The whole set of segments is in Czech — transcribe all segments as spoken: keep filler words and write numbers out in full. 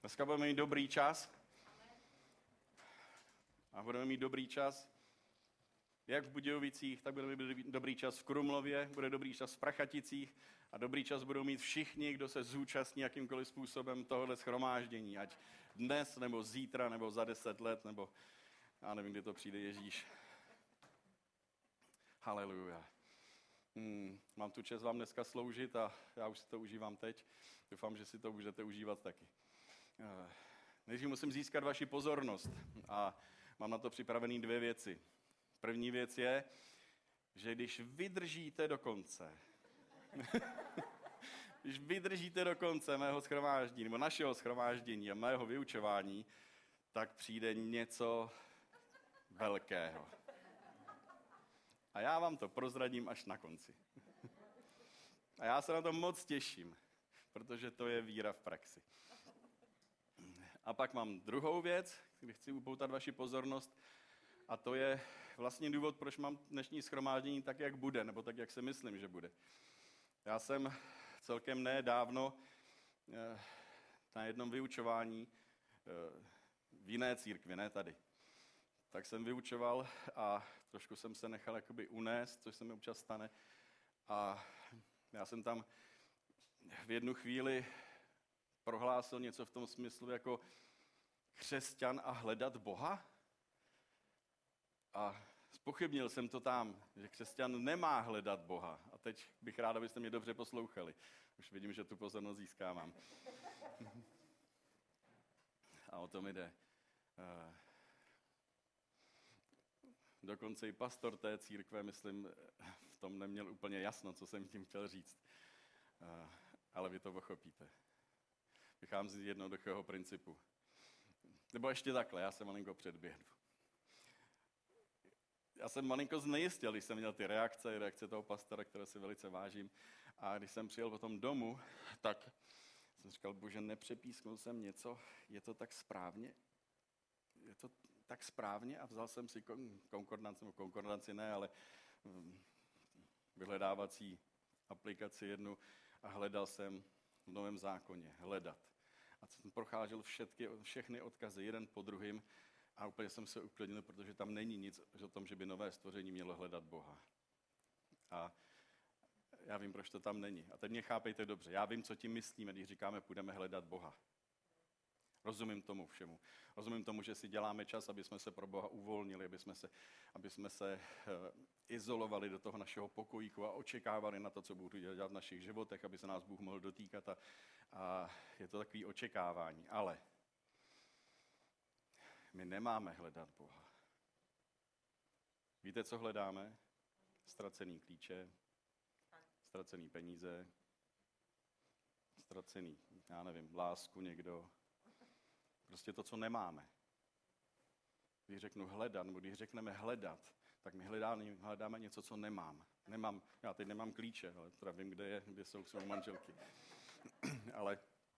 Dneska budeme mít dobrý čas. A budeme mít dobrý čas jak v Budějovicích, tak budeme mít dobrý čas v Krumlově, bude dobrý čas v Prachaticích a dobrý čas budou mít všichni, kdo se zúčastní jakýmkoliv způsobem tohohle shromáždění, ať dnes, nebo zítra, nebo za deset let, nebo já nevím, kdy to přijde Ježíš. Haleluja. Hmm, mám tu čest vám dneska sloužit a já už si to užívám teď. Doufám, že si to můžete užívat taky. Nejdřív musím získat vaši pozornost a mám na to připravené dvě věci. První věc je, že když vydržíte do konce, když vydržíte do konce mého shromáždění, nebo našeho shromáždění a mého vyučování, tak přijde něco velkého. A já vám to prozradím až na konci. A já se na to moc těším, protože to je víra v praxi. A pak mám druhou věc, kde chci upoutat vaši pozornost, a to je vlastně důvod, proč mám dnešní shromáždění tak, jak bude, nebo tak, jak si myslím, že bude. Já jsem celkem nedávno na jednom vyučování v jiné církvi, ne tady, tak jsem vyučoval a trošku jsem se nechal jakoby unést, což se mi občas stane. A já jsem tam v jednu chvíli prohlásil něco v tom smyslu jako křesťan a hledat Boha. A zpochybnil jsem to tam, že křesťan nemá hledat Boha. A teď bych rád, abyste mě dobře poslouchali. Už vidím, že tu pozornost získávám. A o tom jde. Dokonce i pastor té církve, myslím, v tom neměl úplně jasno, co jsem tím chtěl říct. Ale vy to pochopíte. Vycházím z jednoduchého principu. Nebo ještě takhle, já se malinko předběhnu. Já jsem malinko znejistil, když jsem měl ty reakce, reakce toho pastora, které si velice vážím. A když jsem přijel potom domů, tak jsem říkal, bože, nepřepísknul jsem něco, je to tak správně? Je to tak správně? A vzal jsem si konkordanci, nebo konkordanci ne, ale vyhledávací aplikaci jednu a hledal jsem v Novém zákoně, hledat. A jsem procházel všechny, všechny odkazy, jeden po druhým, a úplně jsem se uklidnil, protože tam není nic o tom, že by nové stvoření mělo hledat Boha. A já vím, proč to tam není. A teď mě chápejte dobře. Já vím, co tím myslíme, když říkáme, půjdeme hledat Boha. Rozumím tomu všemu. Rozumím tomu, že si děláme čas, aby jsme se pro Boha uvolnili, aby jsme se, aby jsme se uh, izolovali do toho našeho pokojíku a očekávali na to, co Bůh dělat v našich životech, aby se nás Bůh mohl dotýkat. A, a je to takové očekávání. Ale my nemáme hledat Boha. Víte, co hledáme? Ztracený klíče, ztracený peníze, ztracený, já nevím, lásku někdo. Prostě to, co nemáme. Když řeknu hledat, nebo když řekneme hledat, tak my hledáme, hledáme něco, co nemám. Nemám, já teď nemám klíče, ale teda vím, kde, je, kde jsou jsou manželky. Ale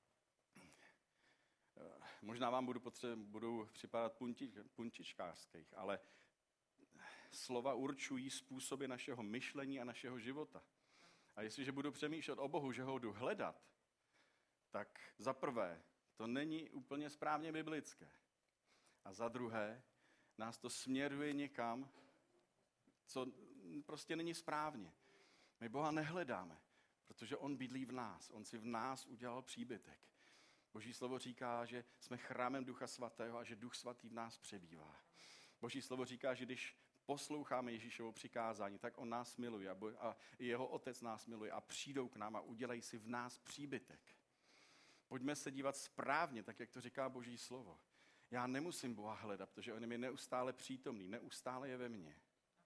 možná vám budu, potře- budu připadat punti, puntičkářských, ale slova určují způsoby našeho myšlení a našeho života. A jestliže budu přemýšlet o Bohu, že ho jdu hledat, tak za prvé, to není úplně správně biblické. A za druhé, nás to směruje někam, co prostě není správně. My Boha nehledáme, protože on bydlí v nás. On si v nás udělal příbytek. Boží slovo říká, že jsme chrámem Ducha Svatého a že Duch Svatý v nás přebývá. Boží slovo říká, že když posloucháme Ježíšovo přikázání, tak on nás miluje a jeho otec nás miluje a přijdou k nám a udělají si v nás příbytek. Pojďme se dívat správně, tak jak to říká Boží slovo. Já nemusím Boha hledat, protože on je mi neustále přítomný, neustále je ve mně.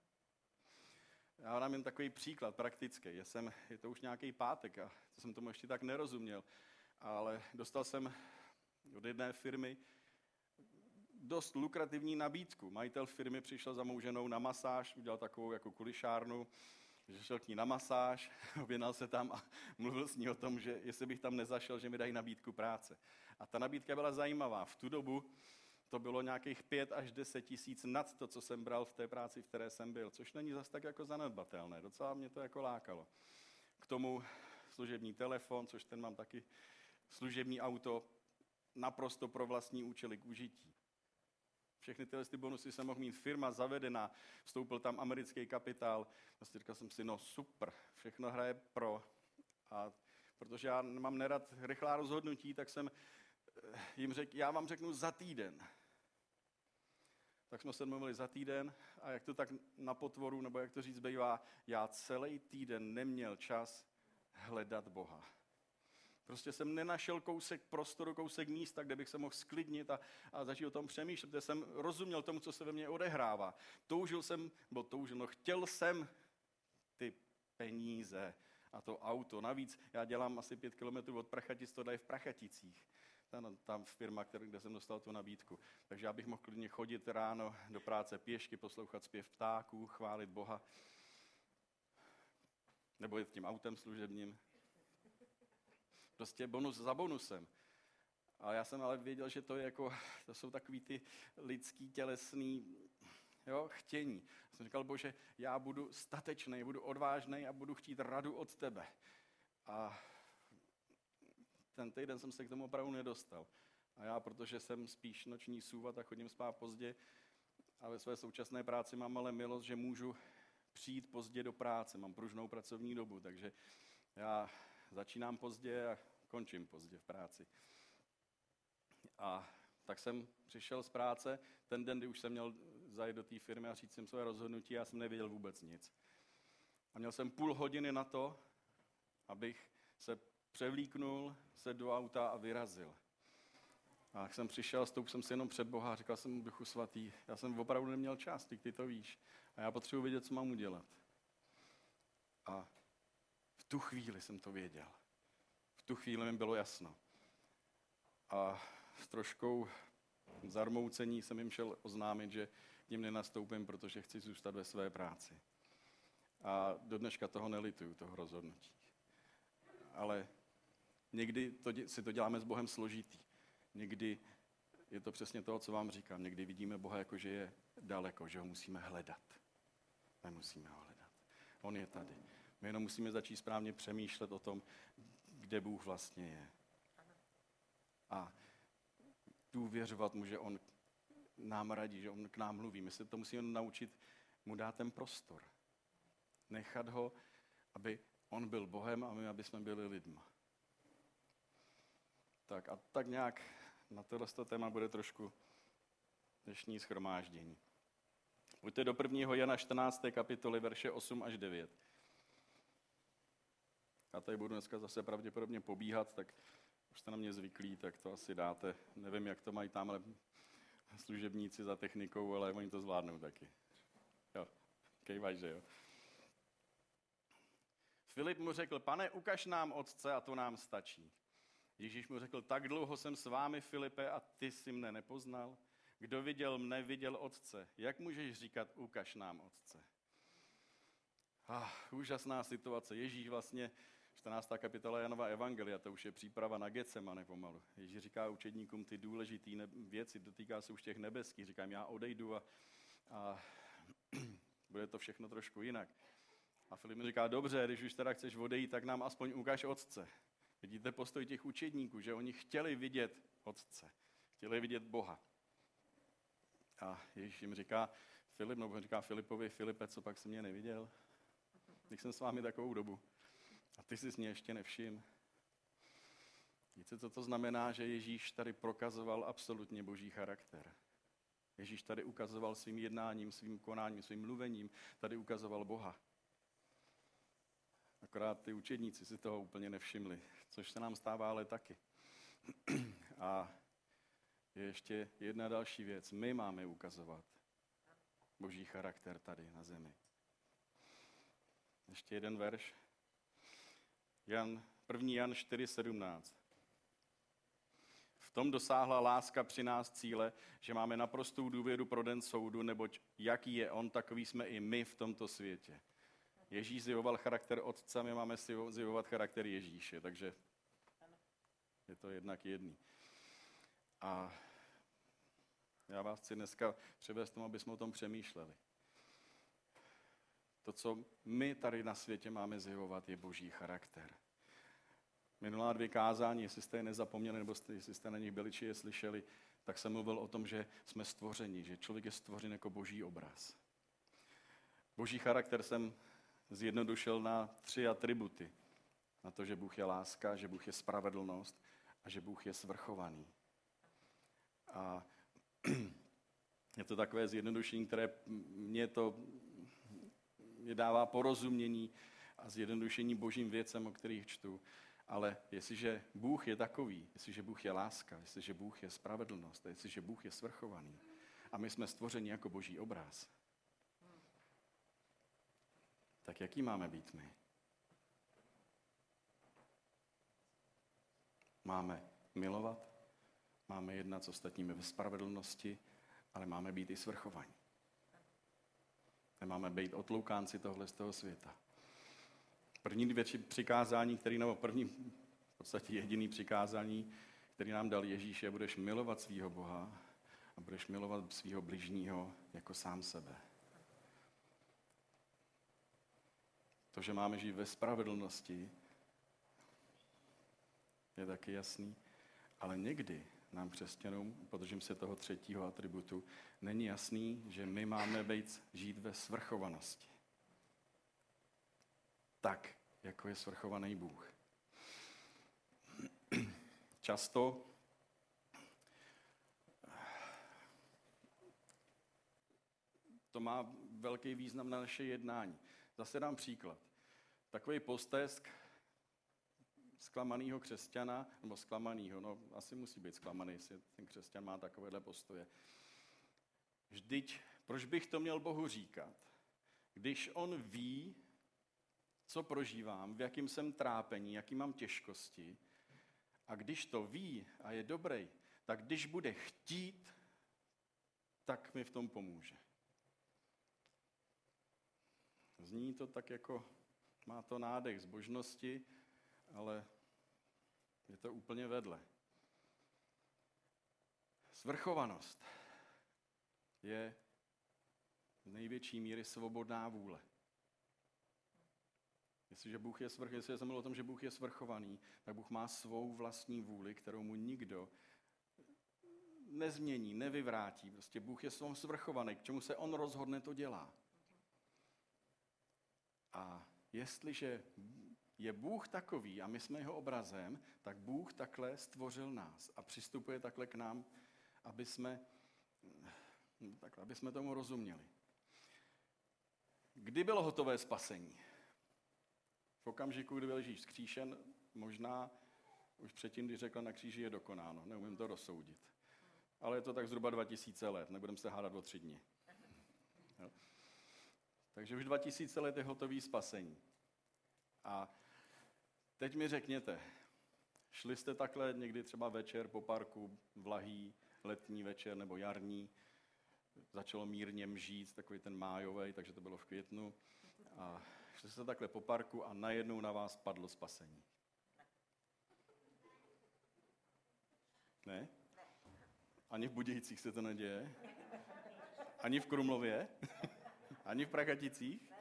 Já dám jen takový příklad praktický. Já jsem, je to už nějaký pátek a to jsem tomu ještě tak nerozuměl, ale dostal jsem od jedné firmy dost lukrativní nabídku. Majitel firmy přišel za mou ženou na masáž, udělal takovou jako kulišárnu, že šel k ní na masáž, objednal se tam a mluvil s ní o tom, že jestli bych tam nezašel, že mi dají nabídku práce. A ta nabídka byla zajímavá. V tu dobu to bylo nějakých pět až deset tisíc nad to, co jsem bral v té práci, v které jsem byl, což není zas tak jako zanedbatelné. Docela mě to jako lákalo. K tomu služební telefon, což ten mám taky, služební auto, naprosto pro vlastní účely k užití. Všechny tyhle ty bonusy jsem mohl mít, firma zavedená, vstoupil tam americký kapitál. Vlastně říkal jsem si, no super, všechno hraje pro. A protože já mám nerad rychlá rozhodnutí, tak jsem jim řekl, já vám řeknu za týden. Tak jsme se mluvili za týden a jak to tak na potvoru, nebo jak to říct bývá, já celý týden neměl čas hledat Boha. Prostě jsem nenašel kousek prostoru, kousek místa, kde bych se mohl sklidnit a, a začít o tom přemýšlet, protože jsem rozuměl tomu, co se ve mně odehrává. Toužil jsem, bo toužil, no chtěl jsem ty peníze a to auto. Navíc já dělám asi pět kilometrů od Prachatic, to dají v Prachaticích. Tam, tam firma, kde jsem dostal tu nabídku. Takže já bych mohl klidně chodit ráno do práce pěšky, poslouchat zpěv ptáků, chválit Boha. Nebo jet tím autem služebním. Prostě bonus za bonusem. A já jsem ale věděl, že to je jako, to jsou takový ty lidský, tělesný, jo, chtění. Já jsem říkal, Bože, já budu statečný, budu odvážný a budu chtít radu od tebe. A ten týden jsem se k tomu opravdu nedostal. A já, protože jsem spíš noční sůvat a chodím spát pozdě a ve své současné práci mám ale milost, že můžu přijít pozdě do práce. Mám pružnou pracovní dobu, takže já začínám pozdě a končím pozdě v práci. A tak jsem přišel z práce, ten den, kdy už jsem měl zajet do té firmy a říct jim své rozhodnutí, já jsem nevěděl vůbec nic. A měl jsem půl hodiny na to, abych se převlíknul, sedl do auta a vyrazil. A jak jsem přišel, stoup jsem si jenom před Boha a říkal jsem mu, Duchu svatý, já jsem opravdu neměl čas, ty, ty to víš. A já potřebuji vědět, co mám udělat. A v tu chvíli jsem to věděl. V tu chvíli mi bylo jasno. A s troškou zarmoucení jsem jim šel oznámit, že jim nenastoupím, protože chci zůstat ve své práci. A do dneška toho nelituju, toho rozhodnutí. Ale někdy to, si to děláme s Bohem složitý. Někdy je to přesně to, co vám říkám. Někdy vidíme Boha jako, že je daleko, že ho musíme hledat. Nemusíme ho hledat. On je tady. My jenom musíme začít správně přemýšlet o tom, kde Bůh vlastně je. A důvěřovat mu, že on nám radí, že on k nám mluví. My se to musíme naučit mu dát ten prostor. Nechat ho, aby on byl Bohem a my, aby jsme byli lidma. Tak a tak nějak na tohle téma bude trošku dnešní shromáždění. Pojďte do prvního Jana čtrnácté kapitoly, verše osm až devět. Já tady budu dneska zase pravděpodobně pobíhat, tak už jste na mě zvyklí, tak to asi dáte. Nevím, jak to mají tamhle služebníci za technikou, ale oni to zvládnou taky. Jo, kejvaj, že jo. Filip mu řekl, Pane, ukaž nám Otce a to nám stačí. Ježíš mu řekl, tak dlouho jsem s vámi, Filipe, a ty jsi mne nepoznal? Kdo viděl mne, viděl Otce. Jak můžeš říkat, ukaž nám Otce? Ah, úžasná situace. Ježíš vlastně, čtrnáctá kapitola Janova evangelia, to už je příprava na Getsemane pomalu. Ježíš říká učedníkům ty důležité věci, dotýká se už těch nebeských. Říkám, já odejdu a, a bude to všechno trošku jinak. A Filip mi říká, dobře, když už teda chceš odejít, tak nám aspoň ukáž Otce. Vidíte postoj těch učedníků, že oni chtěli vidět Otce, chtěli vidět Boha. A Ježíš jim říká, Filip, nebo říká Filipovi, Filipe, co pak jsi mě neviděl? Když jsem s vámi takovou dobu. A ty jsi mě ještě nevšiml. Víte, co to znamená, že Ježíš tady prokazoval absolutně boží charakter. Ježíš tady ukazoval svým jednáním, svým konáním, svým mluvením, tady ukazoval Boha. Akorát ty učedníci si toho úplně nevšimli, což se nám stává ale taky. A je ještě jedna další věc. My máme ukazovat boží charakter tady na zemi. Ještě jeden verš. Jan, první Jan čtyři sedmnáct. V tom dosáhla láska při nás cíle, že máme naprostou důvěru pro den soudu, neboť jaký je on, takový jsme i my v tomto světě. Ježíš zjevoval charakter Otce, my máme zjevovat charakter Ježíše, takže je to jednak jedný. A já vás chci dneska přivést tomu, aby jsme o tom přemýšleli. To, co my tady na světě máme zjevovat, je boží charakter. Minulá dvě kázání, jestli jste je nezapomněli, nebo jste, jestli jste na nich byli, či je slyšeli, tak jsem mluvil o tom, že jsme stvořeni, že člověk je stvořen jako boží obraz. Boží charakter jsem zjednodušil na tři atributy. Na to, že Bůh je láska, že Bůh je spravedlnost a že Bůh je svrchovaný. A je to takové zjednodušení, které mě to mě dává porozumění a zjednodušení božím věcem, o kterých čtu. Ale jestliže Bůh je takový, jestliže Bůh je láska, jestliže Bůh je spravedlnost, jestliže Bůh je svrchovaný a my jsme stvořeni jako boží obraz, tak jaký máme být my? Máme milovat, máme jednat s ostatními ve spravedlnosti, ale máme být i svrchovaní. Nemáme být otloukánci tohle z toho světa. První dvě přikázání, který, nebo první, v podstatě jediný přikázání, který nám dal Ježíš, je, budeš milovat svého Boha a budeš milovat svého bližního jako sám sebe. To, že máme žít ve spravedlnosti, je taky jasný, ale někdy nám křesťanům, podržím se toho třetího atributu, není jasný, že my máme být, žít ve svrchovanosti. Tak, jako je svrchovaný Bůh. Často to má velký význam na naše jednání. Zase dám příklad. Takový postesk zklamaného křesťana, nebo zklamaného, no asi musí být zklamaný, jestli ten křesťan má takovéhle postoje. Vždyť, proč bych to měl Bohu říkat, když on ví, co prožívám, v jakým jsem trápení, jaký mám těžkosti, a když to ví a je dobrý, tak když bude chtít, tak mi v tom pomůže. Zní to tak jako, má to nádech zbožnosti, ale je to úplně vedle. Svrchovanost je v největší míry svobodná vůle. Jestliže Bůh je svrch, jestli jsem mluvil o tom, že Bůh je svrchovaný, tak Bůh má svou vlastní vůli, kterou mu nikdo nezmění, nevyvrátí. Prostě Bůh je svou svrchovaný, k čemu se on rozhodne, to dělá. A jestliže je Bůh takový a my jsme jeho obrazem, tak Bůh takhle stvořil nás a přistupuje takhle k nám, aby jsme, takhle, aby jsme tomu rozuměli. Kdy bylo hotové spasení? V okamžiku, kdy byl Ježíš vzkříšen, možná už předtím, když řekl na kříži je dokonáno. Neumím to rozsoudit. Ale je to tak zhruba dva tisíce let, nebudeme se hádat o tři dny. Jo. Takže už dva tisíce let je hotový spasení. A teď mi řekněte, šli jste takhle někdy třeba večer po parku, vlahý, letní večer nebo jarní, začalo mírně mžít, takový ten májový, takže to bylo v květnu. A šli jste takhle po parku a najednou na vás padlo spasení. Ne? Ani v Budějcích se to neděje? Ani v Krumlově? Ani v Prakaticích?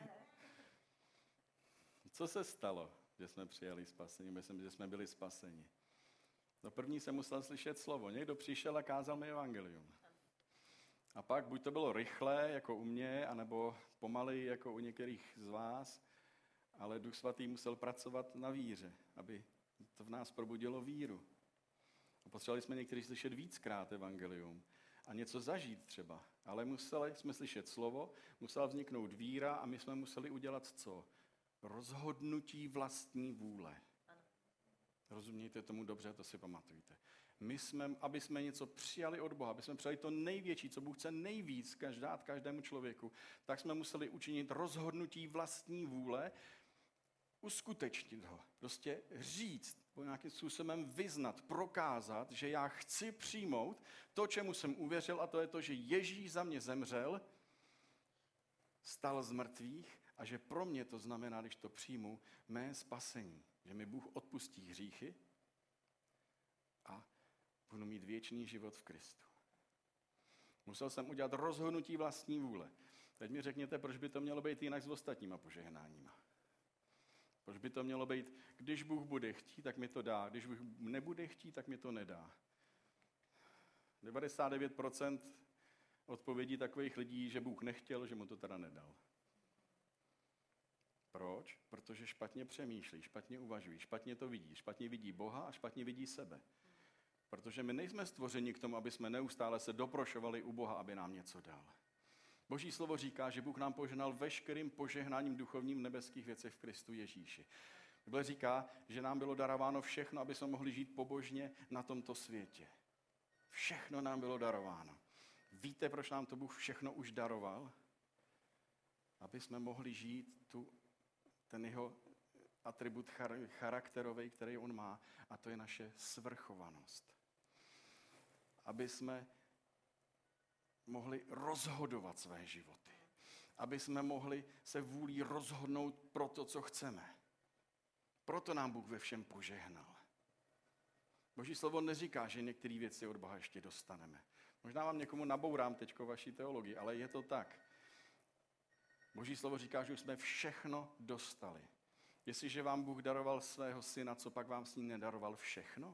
Co se stalo, že jsme přijali spasení? Myslím, že jsme byli spaseni. No první jsem musel slyšet slovo. Někdo přišel a kázal mi evangelium. A pak buď to bylo rychlé, jako u mě, anebo pomalej, jako u některých z vás, ale Duch Svatý musel pracovat na víře, aby to v nás probudilo víru. A potřebovali jsme někteří slyšet víckrát evangelium a něco zažít třeba, ale museli jsme slyšet slovo, musela vzniknout víra a my jsme museli udělat co? Rozhodnutí vlastní vůle. Rozumějte tomu dobře, to si pamatujte. My jsme, aby jsme něco přijali od Boha, aby jsme přijali to největší, co Bůh chce nejvíc dát každému člověku, tak jsme museli učinit rozhodnutí vlastní vůle, uskutečnit ho. Prostě říct, nějakým způsobem vyznat, prokázat, že já chci přijmout to, čemu jsem uvěřil, a to je to, že Ježíš za mě zemřel, stal z mrtvých a že pro mě to znamená, když to přijmu, mé spasení. Že mi Bůh odpustí hříchy a budu mít věčný život v Kristu. Musel jsem udělat rozhodnutí vlastní vůle. Teď mi řekněte, proč by to mělo být jinak s ostatníma požehnáníma. Proč by to mělo být, když Bůh bude chtít, tak mi to dá, když Bůh nebude chtít, tak mi to nedá. devadesát devět procent odpovědí takových lidí, že Bůh nechtěl, že mu to teda nedal. Proč? Protože špatně přemýšlí, špatně uvažují, špatně to vidí, špatně vidí Boha a špatně vidí sebe. Protože my nejsme stvořeni k tomu, aby jsme neustále se doprošovali u Boha, aby nám něco dal. Boží slovo říká, že Bůh nám požehnal veškerým požehnáním duchovním v nebeských věcech v Kristu Ježíši. Bible říká, že nám bylo darováno všechno, aby jsme mohli žít pobožně na tomto světě. Všechno nám bylo darováno. Víte, proč nám to Bůh všechno už daroval? Aby jsme mohli žít tu, ten jeho atribut charakterový, který on má, a to je naše svrchovanost. Aby jsme mohli rozhodovat své životy. Aby jsme mohli se vůlí rozhodnout pro to, co chceme. Proto nám Bůh ve všem požehnal. Boží slovo neříká, že některé věci od Boha ještě dostaneme. Možná vám někomu nabourám teďko vaší teologii, ale je to tak. Boží slovo říká, že už jsme všechno dostali. Jestliže vám Bůh daroval svého syna, co pak vám s ním nedaroval všechno?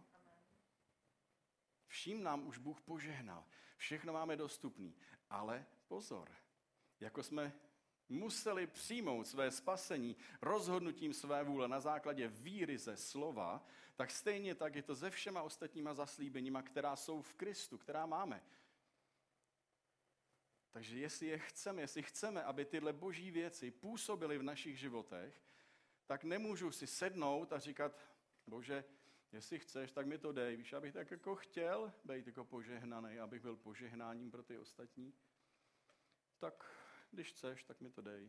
Vším nám už Bůh požehnal. Všechno máme dostupný. Ale pozor, jako jsme museli přijmout své spasení rozhodnutím své vůle na základě víry ze slova, tak stejně tak je to se všema ostatníma zaslíbeníma, která jsou v Kristu, která máme. Takže jestli je chceme, jestli chceme, aby tyhle boží věci působily v našich životech, tak nemůžu si sednout a říkat, Bože, jestli chceš, tak mi to dej. Víš, abych tak jako chtěl být jako požehnaný, abych byl požehnáním pro ty ostatní. Tak když chceš, tak mi to dej.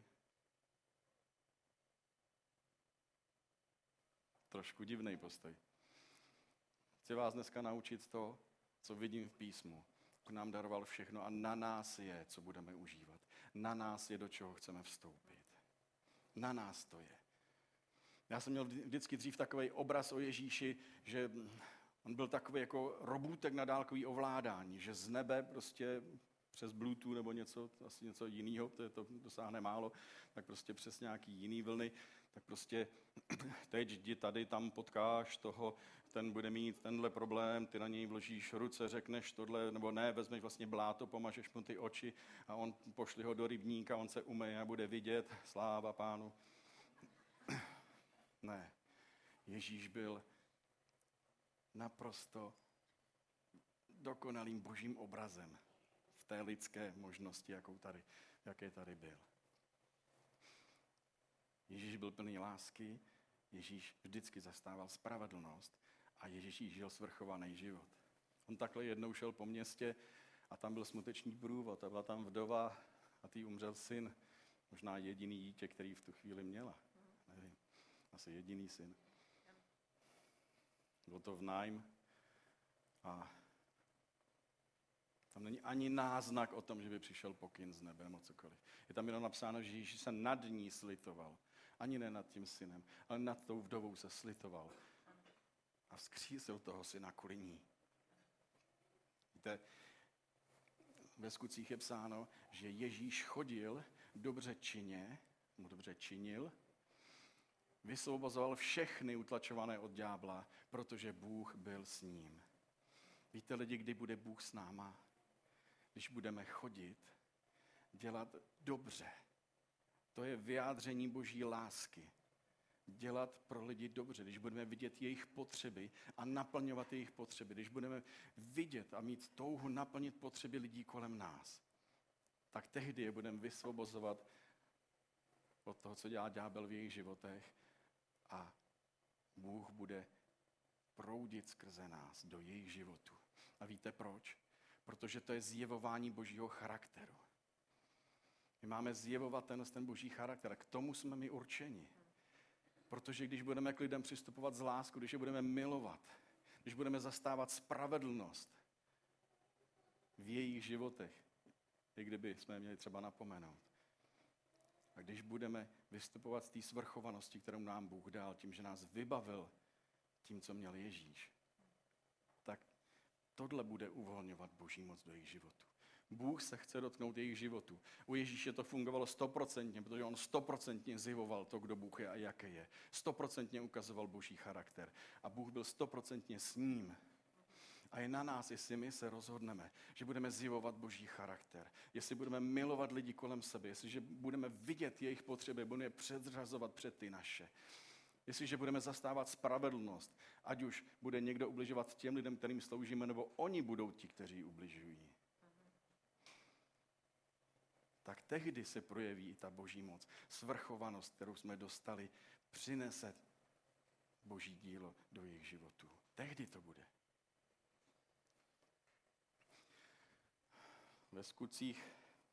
Trošku divný postoj. Chci vás dneska naučit to, co vidím v písmu. Bůh nám daroval všechno a na nás je, co budeme užívat. Na nás je, do čeho chceme vstoupit. Na nás to je. Já jsem měl vždycky dřív takový obraz o Ježíši, že on byl takový jako robůtek na dálkový ovládání, že z nebe prostě přes Bluetooth nebo něco, asi něco jiného, to, je to dosáhne málo, tak prostě přes nějaký jiný vlny, tak prostě teď jdi tady, tam potkáš toho, ten bude mít tenhle problém, ty na něj vložíš ruce, řekneš tohle, nebo ne, vezmeš vlastně bláto, pomažeš mu ty oči a on pošli ho do rybníka, on se umyje a bude vidět, sláva Pánu. Ne, Ježíš byl naprosto dokonalým božím obrazem v té lidské možnosti, jakou tady, jaké tady byl. Ježíš byl plný lásky, Ježíš vždycky zastával spravedlnost a Ježíš žil svrchovaný život. On takhle jednou šel po městě a tam byl smuteční průvod a byla tam vdova a tý umřel syn, možná jediný dítě, který v tu chvíli měla. Nevím, asi jediný syn. Bylo to v nájm a tam není ani náznak o tom, že by přišel pokyn z nebe nebo cokoliv. Je tam jenom napsáno, že Ježíš se nad ní slitoval. Ani ne nad tím synem, ale nad tou vdovou se slitoval. A vzkřísil toho syna kvůli ní. Víte, ve Skutcích je psáno, že Ježíš chodil dobře čině, mu dobře činil, vysvobozoval všechny utlačované od ďábla, protože Bůh byl s ním. Víte lidi, kdy bude Bůh s náma? Když budeme chodit, dělat dobře. To je vyjádření boží lásky. Dělat pro lidi dobře, když budeme vidět jejich potřeby a naplňovat jejich potřeby, když budeme vidět a mít touhu naplnit potřeby lidí kolem nás, tak tehdy je budeme vysvobozovat od toho, co dělá ďábel v jejich životech a Bůh bude proudit skrze nás do jejich životu. A víte proč? Protože to je zjevování božího charakteru. My máme zjevovat ten, ten boží charakter. K tomu jsme my určeni. Protože když budeme k lidem přistupovat z lásku, když je budeme milovat, když budeme zastávat spravedlnost v jejich životech, i kdyby jsme je měli třeba napomenout, a když budeme vystupovat z té svrchovanosti, kterou nám Bůh dal, tím, že nás vybavil tím, co měl Ježíš, tak tohle bude uvolňovat boží moc do jejich životu. Bůh se chce dotknout jejich životu. U Ježíše to fungovalo stoprocentně, protože on stoprocentně zjevoval to, kdo Bůh je a jaké je. Stoprocentně ukazoval Boží charakter. A Bůh byl stoprocentně s ním. A je na nás, jestli my se rozhodneme, že budeme zjevovat Boží charakter, jestli budeme milovat lidi kolem sebe, jestliže budeme vidět jejich potřeby, budeme je předřazovat před ty naše. Jestliže budeme zastávat spravedlnost, ať už bude někdo ubližovat těm lidem, kterým sloužíme, nebo oni budou ti, kteří ubližují. Tak tehdy se projeví i ta Boží moc. Svrchovanost, kterou jsme dostali, přinese Boží dílo do jejich životů. Tehdy to bude. Ve Skutcích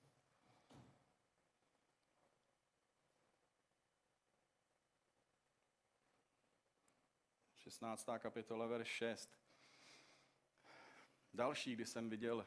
šestnáctá kapitola, verš šest. Další, kdy jsem viděl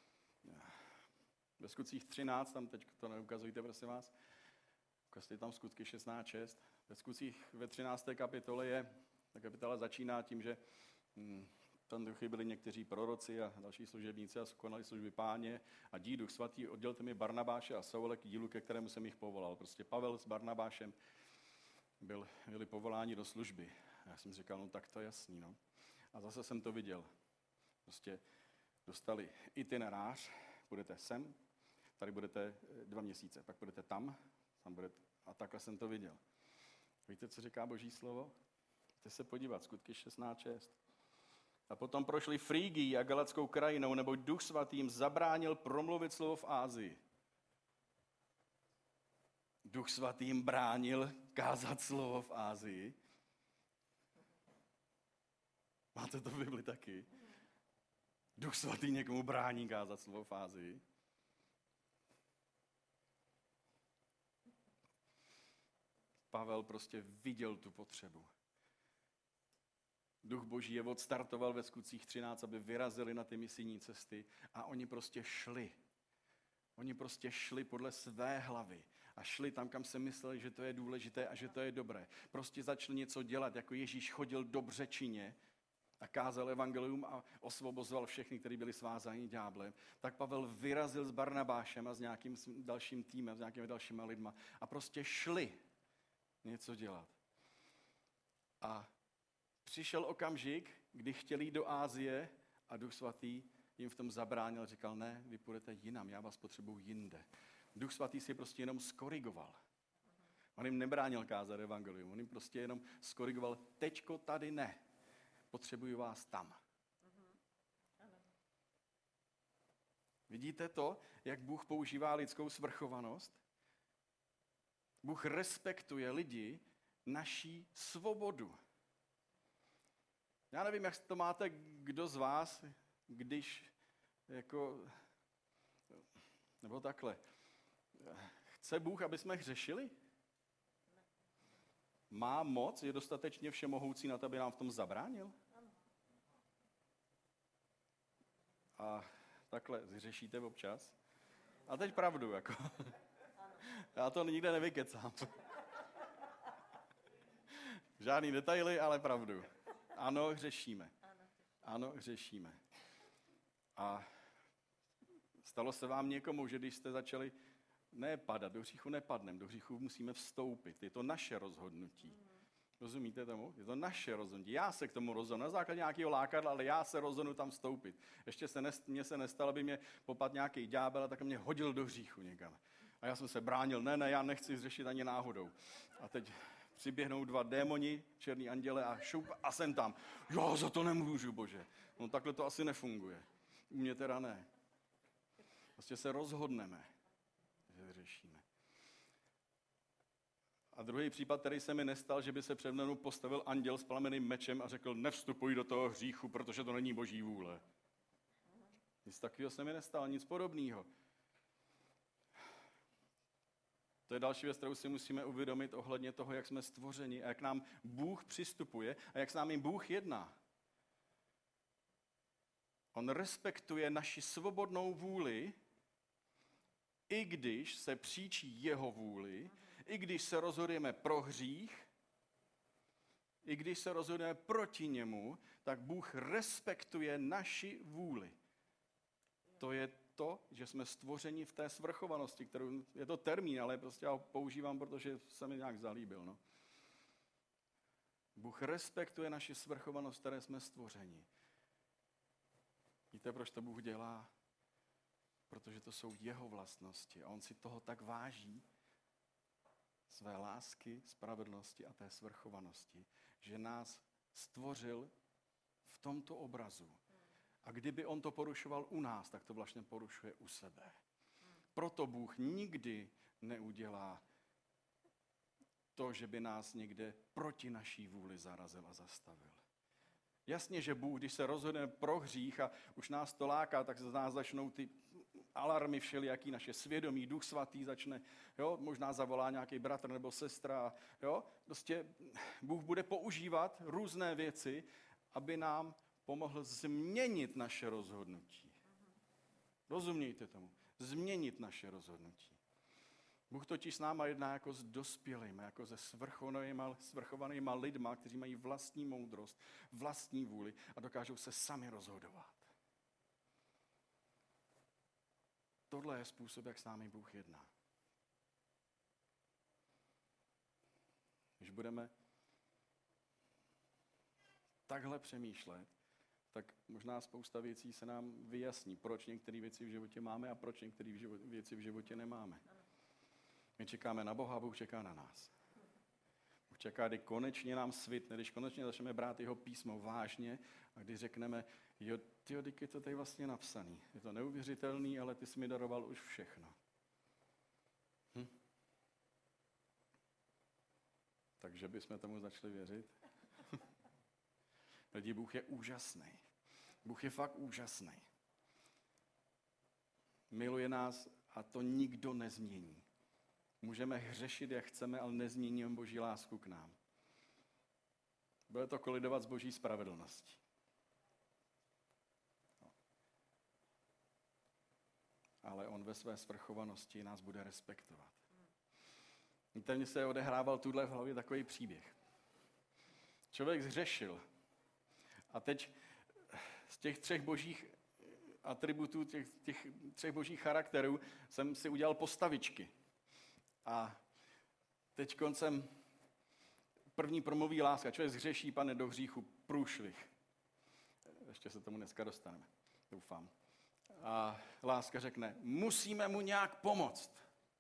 ve Skutcích třináct, tam teď to neukazujte, prosím vás, ukazujte tam Skutky šestnáct šest. Ve Skutcích ve třinácté kapitole je, ta kapitola začíná tím, že hm, tam duchy byli někteří proroci a další služebníci a konali služby Páně a dí Duch Svatý, oddělte mi Barnabáše a Saule k dílu, ke kterému jsem jich povolal. Prostě Pavel s Barnabášem byl, byli povoláni do služby. A já jsem říkal, no tak to je jasný, no. A zase jsem to viděl. Prostě dostali itinerář, budete sem, tady budete dva měsíce, pak budete tam, tam budete, a takhle jsem to viděl. Víte, co říká Boží slovo? Chcete se podívat, Skutky šestnáct šest. A potom prošli Frýgií a Galatskou krajinou, neboť Duch Svatý jim zabránil promluvit slovo v Ázii. Duch Svatý jim bránil kázat slovo v Ázii. Máte to v Bibli taky? Duch Svatý někomu brání kázat slovo v Ázii. Pavel prostě viděl tu potřebu. Duch Boží je odstartoval ve Skutcích třináct, aby vyrazili na ty misijní cesty a oni prostě šli. Oni prostě šli podle své hlavy a šli tam, kam se mysleli, že to je důležité a že to je dobré. Prostě začali něco dělat, jako Ježíš chodil do Břečině a kázal evangelium a osvobozoval všechny, kteří byli svázáni ďáblem. Tak Pavel vyrazil s Barnabášem a s nějakým dalším týmem, s nějakými dalšíma lidma a prostě šli něco dělat. A přišel okamžik, kdy chtěli jít do Ázie a Duch Svatý jim v tom zabránil. Říkal, ne, vy půjdete jinam, já vás potřebuji jinde. Duch Svatý si prostě jenom skorigoval. On jim nebránil kázat evangelium, on jim prostě jenom skorigoval, teďko tady ne, potřebuji vás tam. Vidíte to, jak Bůh používá lidskou svrchovanost? Bůh respektuje lidi, naší svobodu. Já nevím, jak to máte kdo z vás, když jako, nebo takhle, chce Bůh, aby jsme hřešili? Má moc, je dostatečně všemohoucí na to, aby nám v tom zabránil? A takhle zhřešíte občas? A teď pravdu, jako. Já to nikde nevykecám. Žádný detaily, ale pravdu. Ano, hřešíme. Ano, hřešíme. A stalo se vám někomu, že když jste začali ne padat, do hříchu nepadneme, do hříchu musíme vstoupit. Je to naše rozhodnutí. Rozumíte tomu? Je to naše rozhodnutí. Já se k tomu rozhodnu. Na základě nějakého lákadla, ale já se rozhodnu tam vstoupit. Ještě se nest, mně se nestalo, aby mě popadl nějaký ďábel a tak mě hodil do hříchu někam. A já jsem se bránil. Ne, ne, já nechci zřešit ani náhodou. A teď přiběhnou dva démoni, černý anděle a šup a jsem tam. Jo, za to nemůžu, Bože. No takhle to asi nefunguje. U mě teda ne. Prostě se rozhodneme, že řešíme. A druhý případ, který se mi nestal, že by se před mnou postavil anděl s plameným mečem a řekl, nevstupuj do toho hříchu, protože to není Boží vůle. Nic takového se mi nestalo, nic podobného. To je další věc, kterou si musíme uvědomit ohledně toho, jak jsme stvořeni a jak nám Bůh přistupuje a jak s námi Bůh jedná. On respektuje naši svobodnou vůli, i když se příčí jeho vůli, i když se rozhodujeme pro hřích, i když se rozhodujeme proti němu, tak Bůh respektuje naši vůli. To je to, že jsme stvořeni v té svrchovanosti, kterou, je to termín, ale prostě já ho používám, protože se mi nějak zalíbil. No. Bůh respektuje naši svrchovanost, které jsme stvořeni. Víte, proč to Bůh dělá? Protože to jsou jeho vlastnosti a on si toho tak váží, své lásky, spravedlnosti a té svrchovanosti, že nás stvořil v tomto obrazu. A kdyby on to porušoval u nás, tak to vlastně porušuje u sebe. Proto Bůh nikdy neudělá to, že by nás někde proti naší vůli zarazil a zastavil. Jasně, že Bůh, když se rozhodne pro hřích a už nás to láká, tak z nás začnou ty alarmy všelijaký, naše svědomí, Duch Svatý začne, jo, možná zavolá nějaký bratr nebo sestra, jo, prostě Bůh bude používat různé věci, aby nám pomohl změnit naše rozhodnutí. Rozumějte tomu. Změnit naše rozhodnutí. Bůh totiž s náma jedná jako s dospělými, jako se svrchovanýma, svrchovanýma lidma, kteří mají vlastní moudrost, vlastní vůli a dokážou se sami rozhodovat. Tohle je způsob, jak s námi Bůh jedná. Když budeme takhle přemýšlet, tak možná spousta věcí se nám vyjasní, proč některé věci v životě máme a proč některé věci v životě nemáme. My čekáme na Boha a Bůh čeká na nás. Bůh čeká, kdy konečně nám svitne, když konečně začneme brát jeho písmo vážně a když řekneme, jo, tyjo, je to tady vlastně napsaný. Je to neuvěřitelný, ale ty jsi mi daroval už všechno. Hm? Takže bychom tomu začali věřit? Lidi, Bůh je úžasný. Bůh je fakt úžasný. Miluje nás a to nikdo nezmění. Můžeme hřešit, jak chceme, ale nezměníme Boží lásku k nám. Bude to kolidovat s Boží spravedlností. No. Ale on ve své svrchovanosti nás bude respektovat. Víte, mně se odehrával tuhle v hlavě takový příběh. Člověk zhřešil. A teď z těch třech božích atributů, těch, těch třech božích charakterů jsem si udělal postavičky. A teď koncem první promluví láska. Člověk zhřeší, pane, do hříchu, průšvih. Ještě se tomu dneska dostaneme, doufám. A láska řekne, musíme mu nějak pomoct.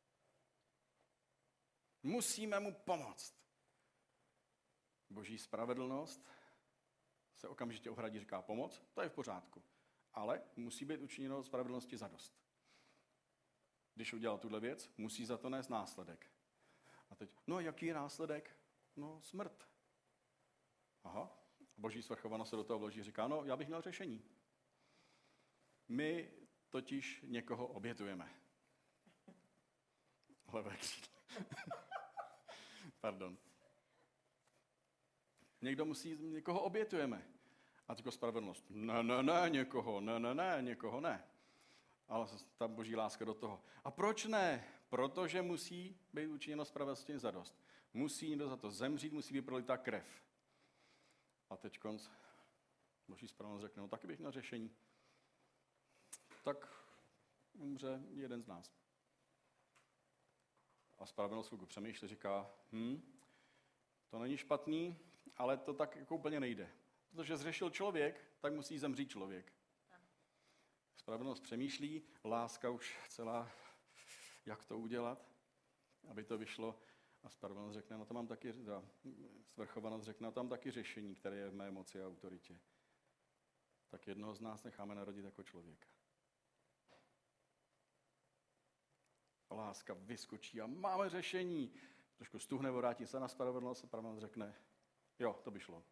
Musíme mu pomoct. Boží spravedlnost se okamžitě ohradí, říká pomoc, to je v pořádku. Ale musí být učiněno spravedlnosti zadost. Když udělal tuhle věc, musí za to nést následek. A teď, no jaký je následek? No smrt. Aha, Boží svrchovanost se do toho vloží, říká, no já bych měl řešení. My totiž někoho obětujeme. Levé křídlo. Pardon. Někdo musí, někoho obětujeme. A tyko spravedlnost. Ne, ne, ne, někoho, ne, ne, ne, někoho ne. Ale ta Boží láska do toho. A proč ne? Protože musí být učiněno spravedlnosti zadost. Musí někdo za to zemřít, musí být prolitá krev. A teď konc Boží spravedlnost řekne, no taky bych měl řešení. Tak umře jeden z nás. A spravedlnost chvilku přemýšlí, říká, hm, to není špatný, ale to tak jako úplně nejde. Protože zřešil člověk, tak musí zemřít člověk. Spravedlnost přemýšlí, láska už celá, jak to udělat, aby to vyšlo. A spravedlnost řekne, no to mám taky, svrchovanost řekne, no to mám taky řešení, které je v mé moci a autoritě. Tak jednoho z nás necháme narodit jako člověka. A láska vyskočí a máme řešení. Trošku stuhne, vrátí se na spravedlnost a spravedlnost řekne, jo, to by šlo.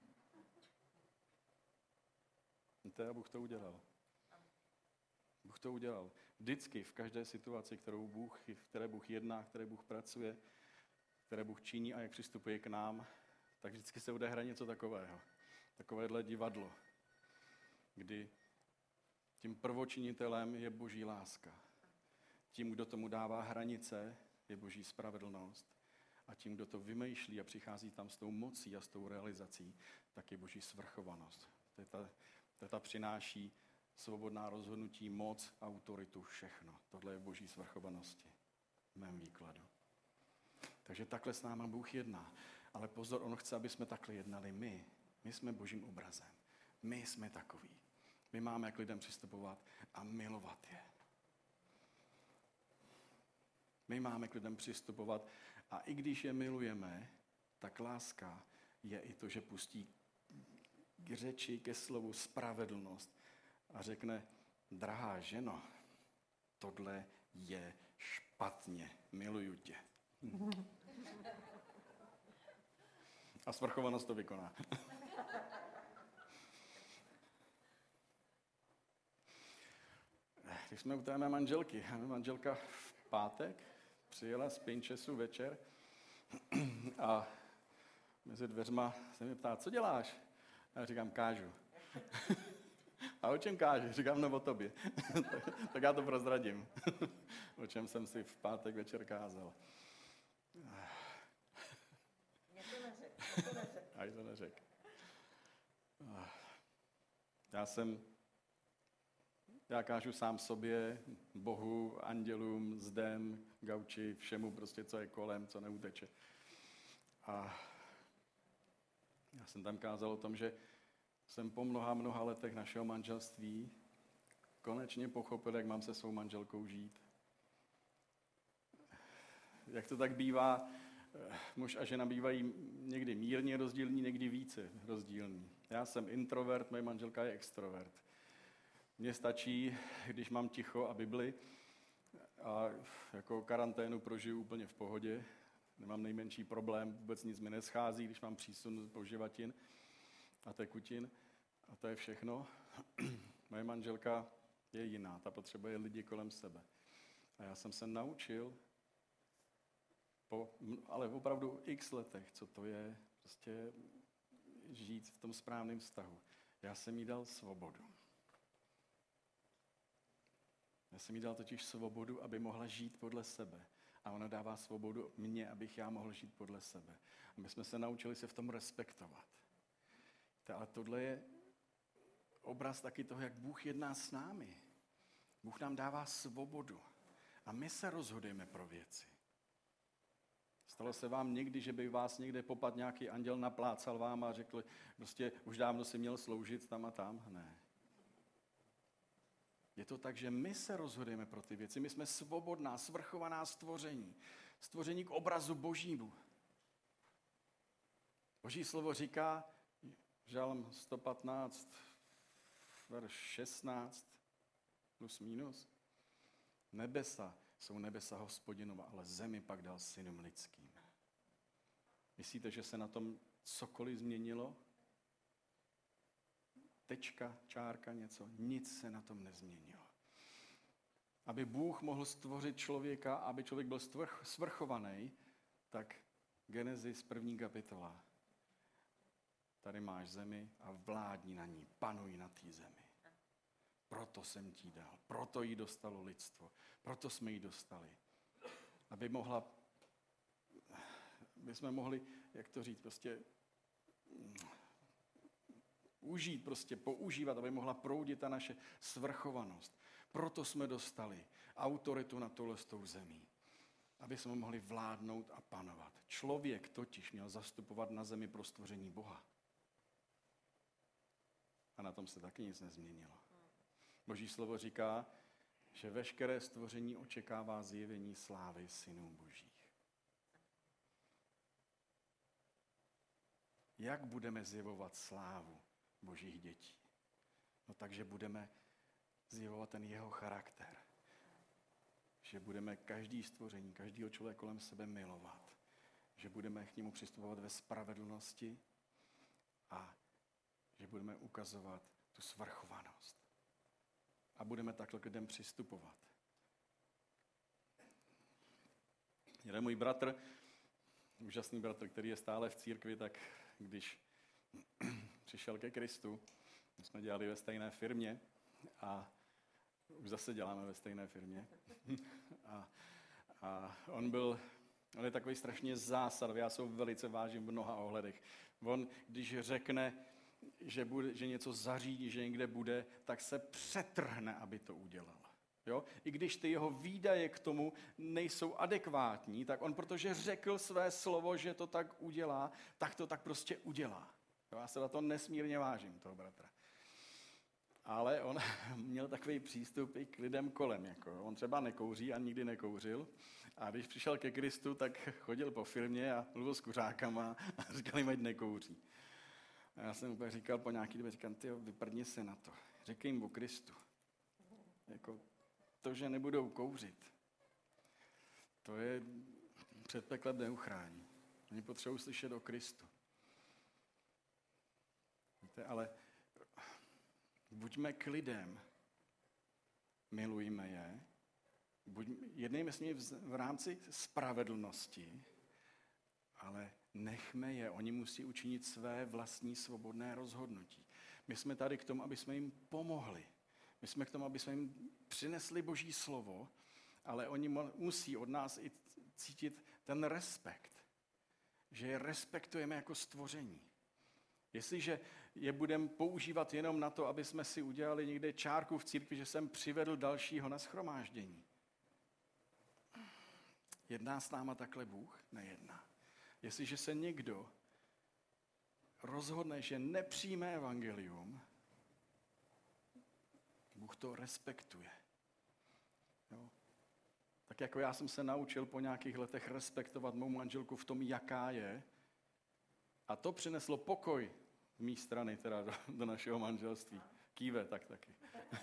Víte, a Bůh to udělal. Bůh to udělal. Vždycky, v každé situaci, kterou Bůh, v které Bůh jedná, které Bůh pracuje, které Bůh činí a jak přistupuje k nám, tak vždycky se odehraje něco takového. Takovéhle divadlo, kdy tím prvočinitelem je Boží láska. Tím, kdo tomu dává hranice, je Boží spravedlnost. A tím, kdo to vymýšlí a přichází tam s tou mocí a s tou realizací, tak je Boží svrchovanost. To je ta, to je ta přináší svobodná rozhodnutí, moc, autoritu, všechno. Tohle je v boží svrchovanosti, v mém výkladu. Takže takhle s náma Bůh jedná. Ale pozor, on chce, aby jsme takhle jednali my. My jsme božím obrazem. My jsme takoví. My máme k lidem přistupovat a milovat je. My máme k lidem přistupovat a i když je milujeme, tak láska je i to, že pustí k řeči, ke slovu spravedlnost a řekne, drahá ženo, tohle je špatně, miluju tě. A svrchovanost to vykoná. Když jsme u té mé manželky, mé manželka v pátek přijela z Pinchesu večer a mezi dveřma se mě ptá, co děláš? A já říkám, kážu. A o čem kážeš? Říkám, no o tobě. Tak já to prozradím. O čem jsem si v pátek večer kázal. Mě to neřek, mě to neřek. A to neřek. Já jsem, já kážu sám sobě, Bohu, andělům, zdem, gauči, všemu prostě, co je kolem, co neuteče. A já jsem tam kázal o tom, že jsem po mnoha, mnoha letech našeho manželství konečně pochopil, jak mám se svou manželkou žít. Jak to tak bývá, muž a žena bývají někdy mírně rozdílní, někdy více rozdílní. Já jsem introvert, moje manželka je extrovert. Mně stačí, když mám ticho a Bibli a jako karanténu prožiju úplně v pohodě. Nemám nejmenší problém, vůbec nic mi neschází, když mám přísun poživatin a tekutin. A to je všechno. Moje manželka je jiná, ta potřebuje lidi kolem sebe. A já jsem se naučil, po, ale opravdu x letech, co to je, prostě žít v tom správném vztahu. Já jsem jí dal svobodu. Já jsem jí dal totiž svobodu, aby mohla žít podle sebe. A ona dává svobodu mně, abych já mohl žít podle sebe. A my jsme se naučili se v tom respektovat. Ale tohle je obraz taky toho, jak Bůh jedná s námi. Bůh nám dává svobodu. A my se rozhodujeme pro věci. Stalo se vám někdy, že by vás někde popad nějaký anděl naplácal vám a řekl, prostě už dávno si měl sloužit tam a tam? Ne. Je to tak, že my se rozhodujeme pro ty věci. My jsme svobodná, svrchovaná stvoření. Stvoření k obrazu Božímu. Boží slovo říká, Žalm sto patnáct, verš šestnáct, plus minus. Nebesa jsou nebesa Hospodinova, ale zemi pak dal synům lidským. Myslíte, že se na tom cokoliv změnilo? Tečka, čárka, něco? Nic se na tom nezměnilo. Aby Bůh mohl stvořit člověka, aby člověk byl svrchovaný, tak Genesis první kapitola. Tady máš zemi a vládni na ní, panuj na té zemi. Proto jsem ti dal, proto jí dostalo lidstvo, proto jsme ji dostali. Aby mohla, aby jsme mohli, jak to říct, prostě užít, prostě používat, aby mohla proudit ta naše svrchovanost. Proto jsme dostali autoritu na tohle s tou zemí. Aby jsme mohli vládnout a panovat. Člověk totiž měl zastupovat na zemi pro stvoření Boha. A na tom se taky nic nezměnilo. Boží slovo říká, že veškeré stvoření očekává zjevení slávy synů Božích. Jak budeme zjevovat slávu Božích dětí? No takže budeme zjevovat ten jeho charakter. Že budeme každý stvoření, každýho člověka kolem sebe milovat. Že budeme k němu přistupovat ve spravedlnosti a že budeme ukazovat tu svrchovanost. A budeme takhle k lidem přistupovat. Jeden můj bratr, úžasný bratr, který je stále v církvi, tak když přišel ke Kristu, my jsme dělali ve stejné firmě a už zase děláme ve stejné firmě. A, a on byl, on je takový strašně zásadový, já se ho velice vážím v mnoha ohledech. On, když řekne, že, bude, že něco zařídí, že někde bude, tak se přetrhne, aby to udělal. Jo? I když ty jeho výdaje k tomu nejsou adekvátní, tak on, protože řekl své slovo, že to tak udělá, tak to tak prostě udělá. Jo? Já se na to nesmírně vážím, toho bratra. Ale on měl takový přístup i k lidem kolem. Jako. On třeba nekouří a nikdy nekouřil. A když přišel ke Kristu, tak chodil po firmě a mluvil s kuřákama a říkal jim, ať nekouří. A já jsem úplně říkal po nějaký době, říkám, tyjo, vyprdni se na to. Řekl jim o Kristu. Jako to, že nebudou kouřit, to je před peklem neuchrání. Oni potřebují slyšet o Kristu. Víte, ale buďme k lidem, milujme je, buď, jednejme s nimi v, v rámci spravedlnosti, ale nechme je, oni musí učinit své vlastní svobodné rozhodnutí. My jsme tady k tomu, aby jsme jim pomohli. My jsme k tomu, aby jsme jim přinesli Boží slovo, ale oni musí od nás i cítit ten respekt, že je respektujeme jako stvoření. Jestliže je budeme používat jenom na to, aby jsme si udělali někde čárku v církvi, že jsem přivedl dalšího na shromáždění. Jedná s náma takhle Bůh? Nejedná. Jestliže se někdo rozhodne, že nepřijme evangelium, Bůh to respektuje. Jo? Tak jako já jsem se naučil po nějakých letech respektovat mou manželku v tom, jaká je, a to přineslo pokoj z mé strany, teda do, do našeho manželství. Kýve, tak taky.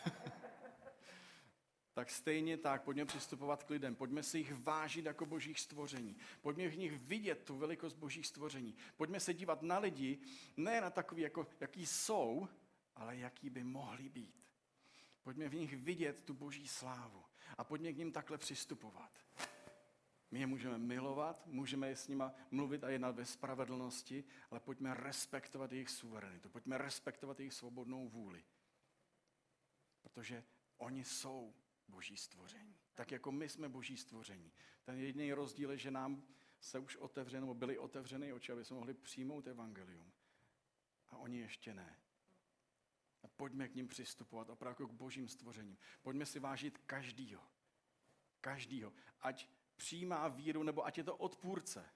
Tak stejně tak, pojďme přistupovat k lidem, pojďme si jich vážit jako božích stvoření. Pojďme v nich vidět tu velikost božích stvoření. Pojďme se dívat na lidi, ne na takový, jako, jaký jsou, ale jaký by mohli být. Pojďme v nich vidět tu boží slávu a pojďme k ním takhle přistupovat. My je můžeme milovat, můžeme s nima mluvit a jednat ve spravedlnosti, ale pojďme respektovat jejich suverenitu, pojďme respektovat jejich svobodnou vůli. Protože oni jsou boží stvoření. Tak jako my jsme boží stvoření. Ten jediný rozdíl je, že nám se už otevřeno, nebo byly otevřeny oči, aby jsme mohli přijmout evangelium. A oni ještě ne. A pojďme k ním přistupovat opravdu k božím stvořením. Pojďme si vážit každýho. Každýho. Ať přijímá víru, nebo ať je to odpůrce.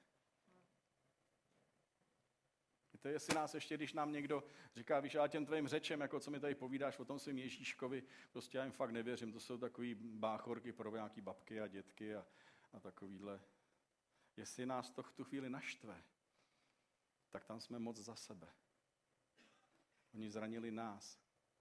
Víte, jestli nás ještě, když nám někdo říká, víš, já těm tvým řečem, jako co mi tady povídáš o tom svým Ježíškovi, prostě já jim fakt nevěřím, to jsou takový báchorky pro nějaký babky a dětky a, a takovýhle. Jestli nás to v tu chvíli naštve, tak tam jsme moc za sebe. Oni zranili nás.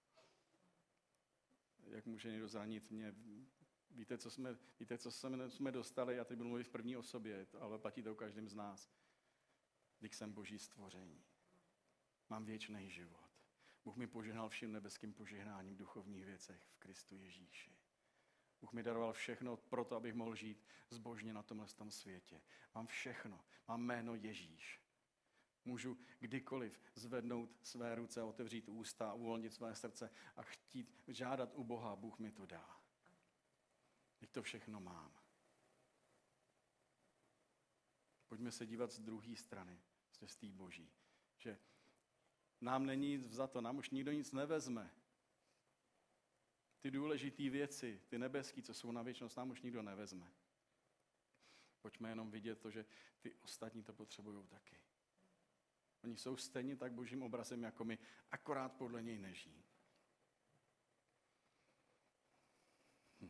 Jak může někdo zranit mě? Víte, co jsme, víte, co jsme, jsme dostali, já teď budu mluvit v první osobě, ale platí to o každém z nás. Když jsem boží stvoření. Mám věčný život. Bůh mi požehnal všem nebeským požehnáním v duchovních věcech v Kristu Ježíši. Bůh mi daroval všechno proto, abych mohl žít zbožně na tomhle tom světě. Mám všechno. Mám jméno Ježíš. Můžu kdykoliv zvednout své ruce, otevřít ústa, uvolnit své srdce a chtít žádat u Boha, Bůh mi to dá. Teď to všechno mám. Pojďme se dívat z druhé strany, z té boží, že nám není nic vzato, nám už nikdo nic nevezme. Ty důležité věci, ty nebeský, co jsou na věčnost, nám už nikdo nevezme. Pojďme jenom vidět to, že ty ostatní to potřebují taky. Oni jsou stejně tak božím obrazem jako my, akorát podle něj nežijí. Hm.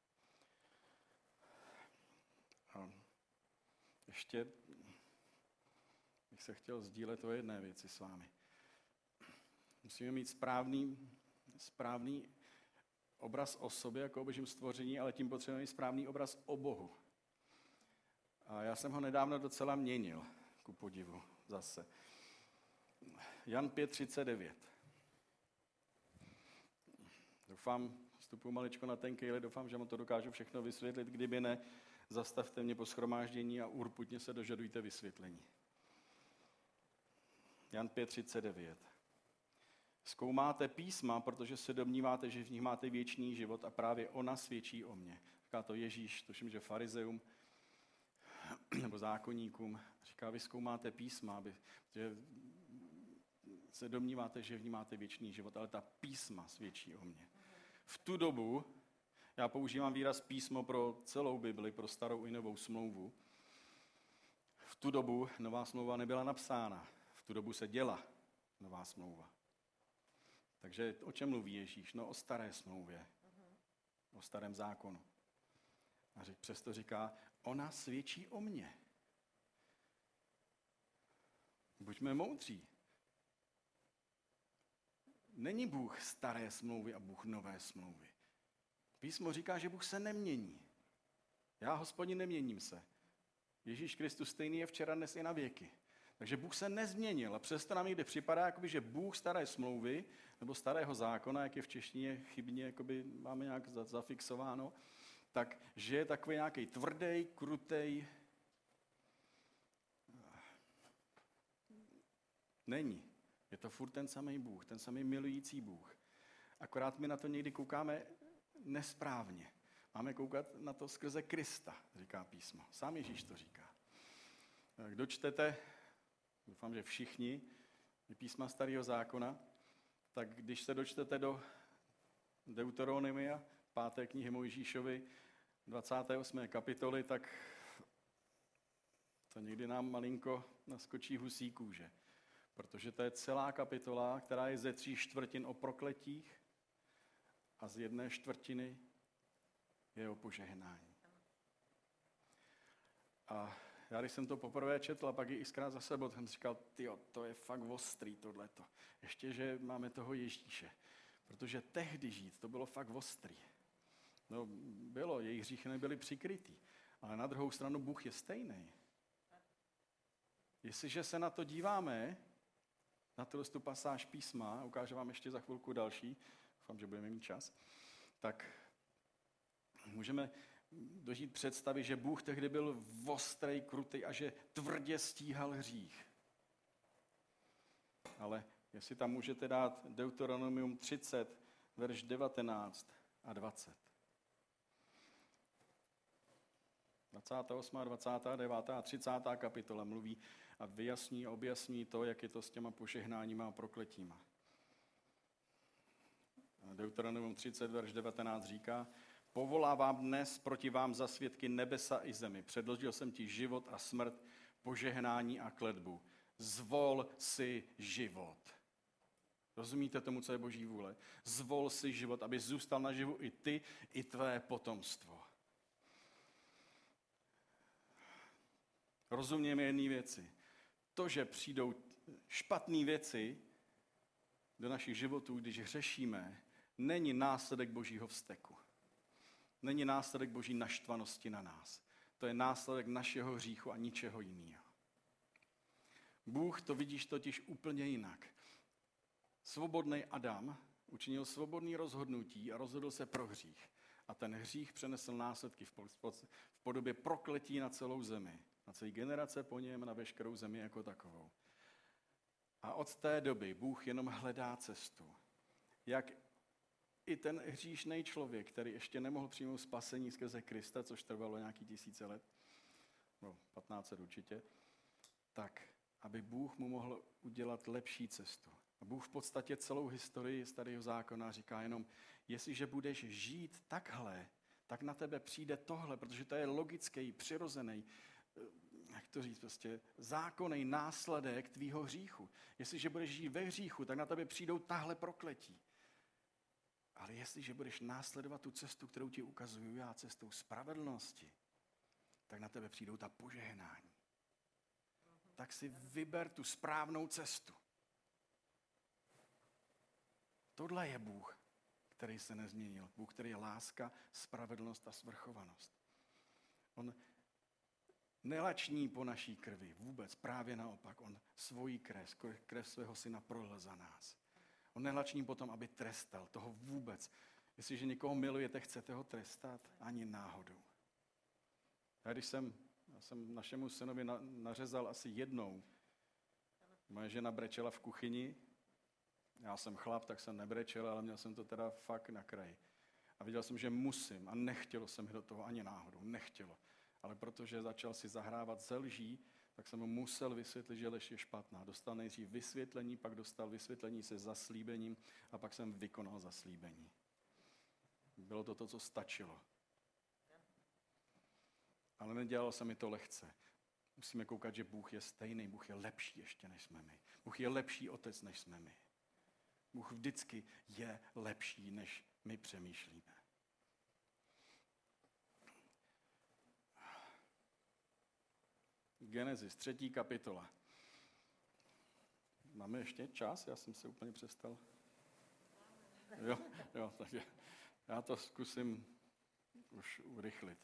A ještě bych se chtěl sdílet o jedné věci s vámi. Musíme mít správný, správný obraz o sobě jako o božím stvoření, ale tím potřebujeme mít správný obraz o Bohu. A já jsem ho nedávno docela měnil, ku podivu zase. Jan pět třicet devět. Doufám, vstupuji maličko na ten kejle, doufám, že mu to dokážu všechno vysvětlit. Kdyby ne, zastavte mě po shromáždění a urputně se dožadujte vysvětlení. Jan pět třicet devět. Zkoumáte písma, protože se domníváte, že v nich máte věčný život a právě ona svědčí o mně. Říká to Ježíš, tuším, že farizeum nebo zákonníkům. Říká, vy zkoumáte písma, aby, že se domníváte, že v ní máte věčný život, ale ta písma svědčí o mně. V tu dobu, já používám výraz písmo pro celou Bibli, pro starou i novou smlouvu, v tu dobu nová smlouva nebyla napsána, v tu dobu se děla nová smlouva. Takže o čem mluví Ježíš? No o staré smlouvě, o starém zákonu. A přesto říká, ona svědčí o mně. Buďme moudří. Není Bůh staré smlouvy a Bůh nové smlouvy. Písmo říká, že Bůh se nemění. Já, Hospodin, neměním se. Ježíš Kristus stejný je včera, dnes i na věky. Takže Bůh se nezměnil a přesto nám někde připadá, jakoby, že Bůh staré smlouvy nebo starého zákona, jak je v češtině chybně, jakoby máme nějak zafixováno, tak že je takový nějaký tvrdý, krutej. Není. Je to furt ten samý Bůh, ten samý milující Bůh. Akorát my na to někdy koukáme nesprávně. Máme koukat na to skrze Krista, říká písmo. Sám Ježíš to říká. Kdo čtete, doufám, že všichni, písma starého zákona, tak když se dočtete do Deuteronomia, páté knihy Mojžíšovi, dvacáté osmé kapitoly, tak to někdy nám malinko naskočí husí kůže. Protože to je celá kapitola, která je ze tří čtvrtin o prokletích a z jedné čtvrtiny je o požehnání. A já když jsem to poprvé četl a pak i xkrát za sebou, jsem říkal, tyjo, to je fakt ostrý tohleto. Ještě, že máme toho Ježíše. Protože tehdy žít, to bylo fakt ostrý. No bylo, jejich hříchy nebyly přikrytý. Ale na druhou stranu Bůh je stejný. Jestliže se na to díváme, na tu pasáž písma, ukážu vám ještě za chvilku další, doufám, že budeme mít čas, tak můžeme dožít představy, že Bůh tehdy byl ostrej, krutý a že tvrdě stíhal hřích. Ale jestli tam můžete dát Deuteronomium třicet, verš devatenáct a dvacet. dvacátá osmá, dvacátá devátá a třicátá kapitola mluví a vyjasní a objasní to, jak je to s těma požehnáníma a prokletíma. Deuteronomium třicet, verš devatenáct říká, povolávám dnes proti vám za svědky nebesa i zemi. Předložil jsem ti život a smrt, požehnání a kletbu. Zvol si život. Rozumíte tomu, co je Boží vůle? Zvol si život, aby zůstal naživu i ty, i tvé potomstvo. Rozumějme jedné věci. To, že přijdou špatné věci do našich životů, když hřešíme, není následek Božího vzteku. Není následek Boží naštvanosti na nás. To je následek našeho hříchu a ničeho jiného. Bůh to vidíš totiž úplně jinak. Svobodný Adam učinil svobodný rozhodnutí a rozhodl se pro hřích. A ten hřích přenesl následky v podobě prokletí na celou zemi. Na celý generace po něm, na veškerou zemi jako takovou. A od té doby Bůh jenom hledá cestu, jak i ten hříšný člověk, který ještě nemohl přijmout spasení skrze Krista, což trvalo nějaký tisíce let, no patnáct set určitě, tak aby Bůh mu mohl udělat lepší cestu. A Bůh v podstatě celou historii starého zákona říká jenom, jestliže budeš žít takhle, tak na tebe přijde tohle, protože to je logický, přirozený, jak to říct, prostě zákonný následek tvýho hříchu. Jestliže budeš žít ve hříchu, tak na tebe přijdou tahle prokletí. Ale jestliže budeš následovat tu cestu, kterou ti ukazuju já, cestou spravedlnosti, tak na tebe přijdou ta požehnání. Tak si vyber tu správnou cestu. Tohle je Bůh, který se nezměnil. Bůh, který je láska, spravedlnost a svrchovanost. On nelační po naší krvi, vůbec, právě naopak. On svoji krev, krev svého syna prolil za nás. On nelační potom, aby trestal, toho vůbec. Jestliže někoho milujete, chcete ho trestat? Ani náhodou. Já když jsem, já jsem našemu synovi na, nařezal asi jednou, moje žena brečela v kuchyni, já jsem chlap, tak jsem nebrečel, ale měl jsem to teda fakt na kraji. A viděl jsem, že musím a nechtělo se mi do toho ani náhodou, nechtělo. Ale protože začal si zahrávat se lží, tak jsem mu musel vysvětlit, že lež je špatná. Dostal nejdřív vysvětlení, pak dostal vysvětlení se zaslíbením a pak jsem vykonal zaslíbení. Bylo to to, co stačilo. Ale nedělalo se mi to lehce. Musíme koukat, že Bůh je stejný, Bůh je lepší ještě, než jsme my. Bůh je lepší otec, než jsme my. Bůh vždycky je lepší, než my přemýšlíme. Genesis, třetí kapitola. Máme ještě čas? Já jsem se úplně přestal. Jo, jo, takže já to zkusím už urychlit.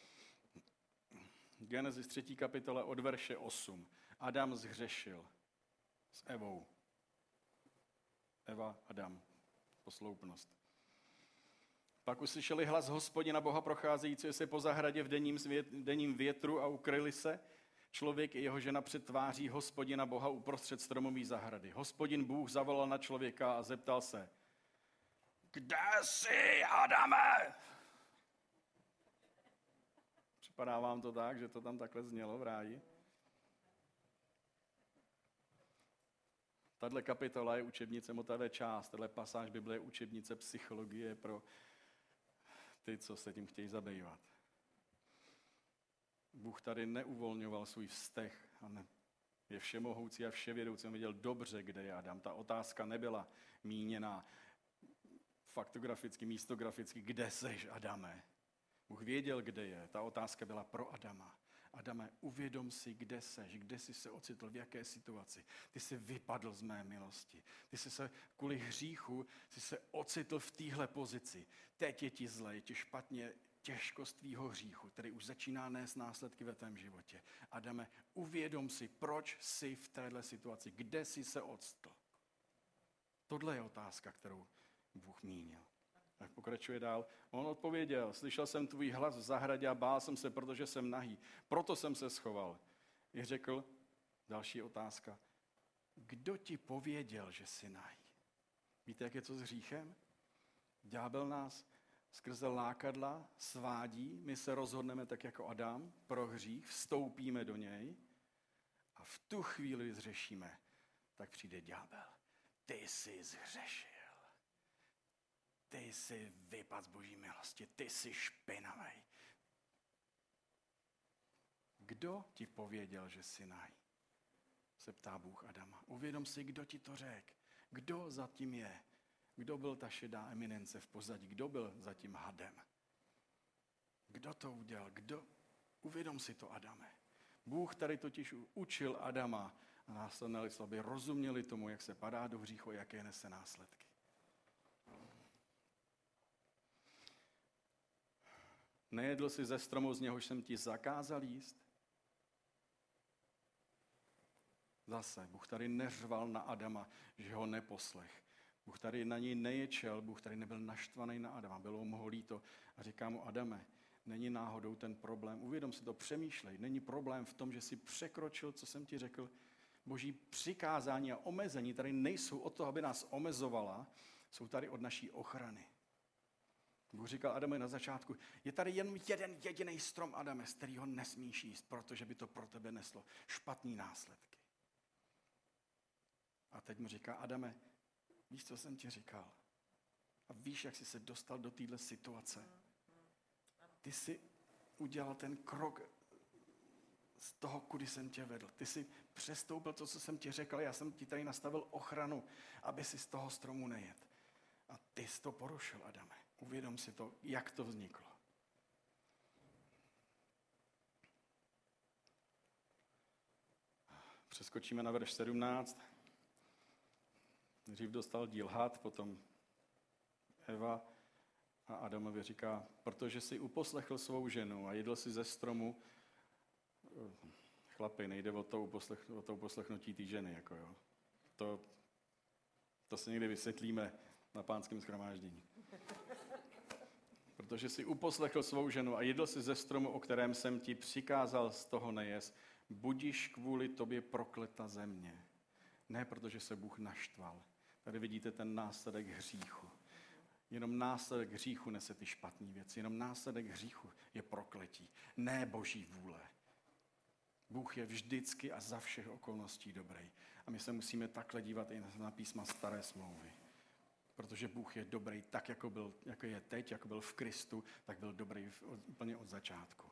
Genesis, třetí kapitola od verše osm. Adam zhřešil s Evou. Eva, Adam, posloupnost. Pak uslyšeli hlas Hospodina Boha procházejícího se po zahradě v denním, svět, denním větru a ukryli se. Člověk i jeho žena před tváří Hospodina Boha uprostřed stromové zahrady. Hospodin Bůh zavolal na člověka a zeptal se: Kde jsi, Adame? Připadá vám to tak, že to tam takhle znělo v ráji? Tato kapitola je učebnice, motavé část, tato pasáž Bible je učebnice psychologie pro ty, co se tím chtějí zabývat. Bůh tady neuvolňoval svůj vztah a ne, je všemohoucí a vševědoucí. On viděl dobře, kde je Adam. Ta otázka nebyla míněná faktograficky, místograficky, kde seš, Adame. Bůh věděl, kde je. Ta otázka byla pro Adama. Adame, uvědom si, kde seš, kde jsi se ocitl, v jaké situaci. Ty jsi vypadl z mé milosti. Ty jsi se kvůli hříchu jsi se ocitl v téhle pozici. Teď je ti zle, je ti špatně, těžkost tvýho hříchu, který už začíná nést následky ve tvém životě. Adame, uvědom si, proč jsi v téhle situaci, kde jsi se ocitl. Tohle je otázka, kterou Bůh mínil. Tak pokračuje dál. On odpověděl: Slyšel jsem tvůj hlas v zahradě a bál jsem se, protože jsem nahý. Proto jsem se schoval. I řekl, další otázka: Kdo ti pověděl, že jsi nahý? Víte, jak je to s hříchem? Ďábel nás skrze lákadla svádí, my se rozhodneme tak jako Adam pro hřích, vstoupíme do něj a v tu chvíli, kdy zřešíme, tak přijde ďábel. Ty jsi zhřešil. Ty jsi vypad z boží milosti, ty jsi špinavej. Kdo ti pověděl, že jsi nahý? Se ptá Bůh Adama. Uvědom si, kdo ti to řekl. Kdo za tím je? Kdo byl ta šedá eminence v pozadí? Kdo byl za tím hadem? Kdo to udělal? Kdo? Uvědom si to, Adame. Bůh tady totiž učil Adama a následné lidstvo, aby rozuměli tomu, jak se padá do hříchu a jaké nese následky. Nejedl jsi ze stromu, z něhož jsem ti zakázal jíst? Zase, Bůh tady neřval na Adama, že ho neposlech. Bůh tady na něj neječel, Bůh tady nebyl naštvaný na Adama, bylo mu ho líto. A říká mu: Adame, není náhodou ten problém, uvědom si to, přemýšlej, není problém v tom, že jsi překročil, co jsem ti řekl. Boží přikázání a omezení tady nejsou od toho, aby nás omezovala, jsou tady od naší ochrany. Bůh říkal Adamu na začátku: je tady jen jeden jediný strom, Adame, z kterého nesmíš jíst, protože by to pro tebe neslo špatný následky. A teď mu říká: Adame, víš, co jsem ti říkal? A víš, jak jsi se dostal do téhle situace? Ty jsi udělal ten krok z toho, kudy jsem tě vedl. Ty jsi přestoupil to, co jsem ti řekl. Já jsem ti tady nastavil ochranu, aby si z toho stromu nejedl. A ty jsi to porušil, Adame. Uvědom si to, jak to vzniklo. Přeskočíme na verš sedmnáct. Dřív dostal díl had, potom Eva a Adamovi říká: protože jsi uposlechl svou ženu a jedl si ze stromu. Chlapi, nejde o to, uposlech, o to uposlechnutí té ženy. Jako jo. To, to si někdy vysvětlíme na pánském shromáždění. Protože jsi uposlechl svou ženu a jedl si ze stromu, o kterém jsem ti přikázal, z toho nejez, budiš kvůli tobě prokleta země. Ne, protože se Bůh naštval. Tady vidíte ten následek hříchu. Jenom následek hříchu nese ty špatné věci. Jenom následek hříchu je prokletí. Ne Boží vůle. Bůh je vždycky a za všech okolností dobrý. A my se musíme takhle dívat i na písma Staré smlouvy. Protože Bůh je dobrý tak, jako, byl, jako je teď, jako byl v Kristu, tak byl dobrý v, od, úplně od začátku.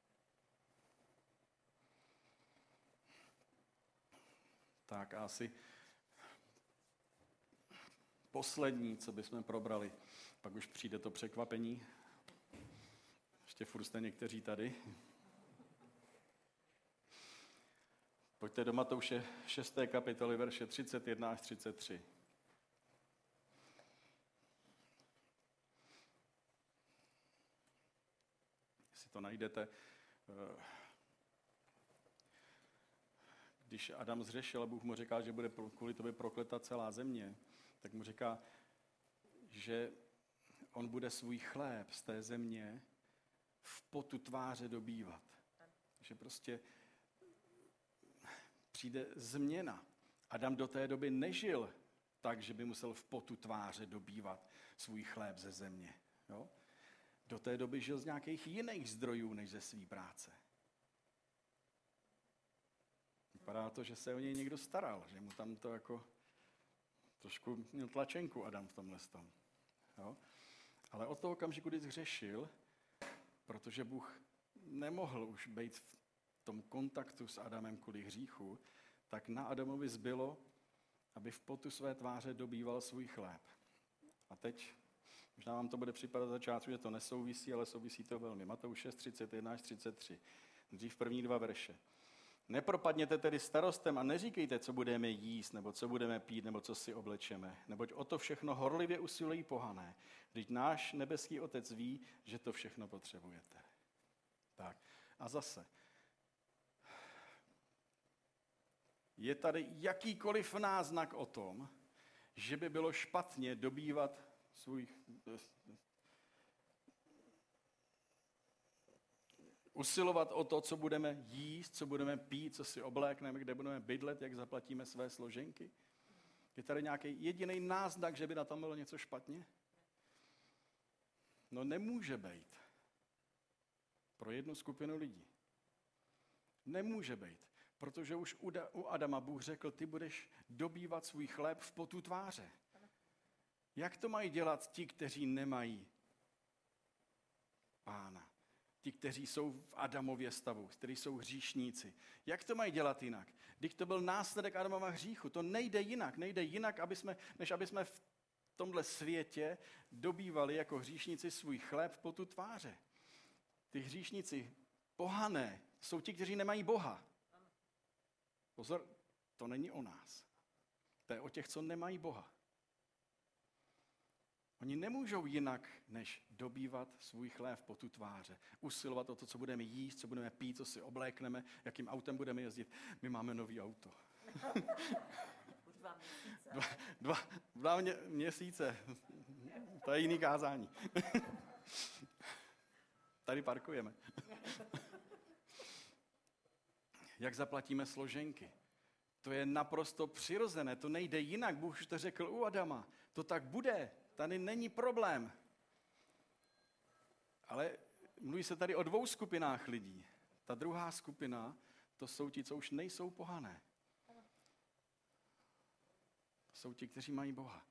Tak a asi poslední, co bychom probrali, pak už přijde to překvapení. Ještě furt jste někteří tady. Pojďte do Matouše šesté kapitoly, verše třicet jedna až třicet tři. Jestli to najdete. Když Adam zřešil a Bůh mu říká, že bude kvůli tobě prokleta celá země, tak mu říká, že on bude svůj chléb z té země v potu tváře dobývat. Že prostě přijde změna. Adam do té doby nežil tak, že by musel v potu tváře dobývat svůj chléb ze země. Jo? Do té doby žil z nějakých jiných zdrojů, než ze své práce. Vypadá to, že se o něj někdo staral, že mu tam to jako trošku měl tlačenku Adam v tomhle tom. Jo? Ale od toho okamžiku, kdy zhřešil, protože Bůh nemohl už být v tom kontaktu s Adamem kvůli hříchu, tak na Adamovi zbylo, aby v potu své tváře dobýval svůj chléb. A teď, možná vám to bude připadat začátku, že to nesouvisí, ale souvisí to velmi. Matouš šest, třicet jedna až třicet tři. Dřív první dva verše. Nepropadněte tedy starostem a neříkejte, co budeme jíst, nebo co budeme pít, nebo co si oblečeme. Neboť o to všechno horlivě usilují pohané. Vždyť náš nebeský Otec ví, že to všechno potřebujete. Tak. A zase. Je tady jakýkoliv náznak o tom, že by bylo špatně dobývat svůj... usilovat o to, co budeme jíst, co budeme pít, co si oblékneme, kde budeme bydlet, jak zaplatíme své složenky? Je tady nějaký jediný náznak, že by na tom bylo něco špatně? No nemůže být. Pro jednu skupinu lidí. Nemůže být. Protože už u Adama Bůh řekl, ty budeš dobývat svůj chléb v potu tváře. Jak to mají dělat ti, kteří nemají Pána? Ti, kteří jsou v Adamově stavu, kteří jsou hříšníci. Jak to mají dělat jinak? Když to byl následek Adamova hříchu, to nejde jinak. Nejde jinak, aby jsme, než aby jsme v tomhle světě dobývali jako hříšníci svůj chléb v potu tváře. Ty hříšníci, pohané, jsou ti, kteří nemají Boha. Pozor, to není o nás. To je o těch, co nemají Boha. Oni nemůžou jinak, než dobývat svůj chléb v potu tváře. Usilovat o to, co budeme jíst, co budeme pít, co si oblékneme, jakým autem budeme jezdit. My máme nový auto. Už dva měsíce. Dva, dva, dva mě, měsíce. To je jiný kázání. Tady parkujeme. Jak zaplatíme složenky? To je naprosto přirozené, to nejde jinak. Bůh už to řekl u Adama. To tak bude. Tady není problém. Ale mluví se tady o dvou skupinách lidí. Ta druhá skupina, to jsou ti, co už nejsou pohané. To jsou ti, kteří mají Boha.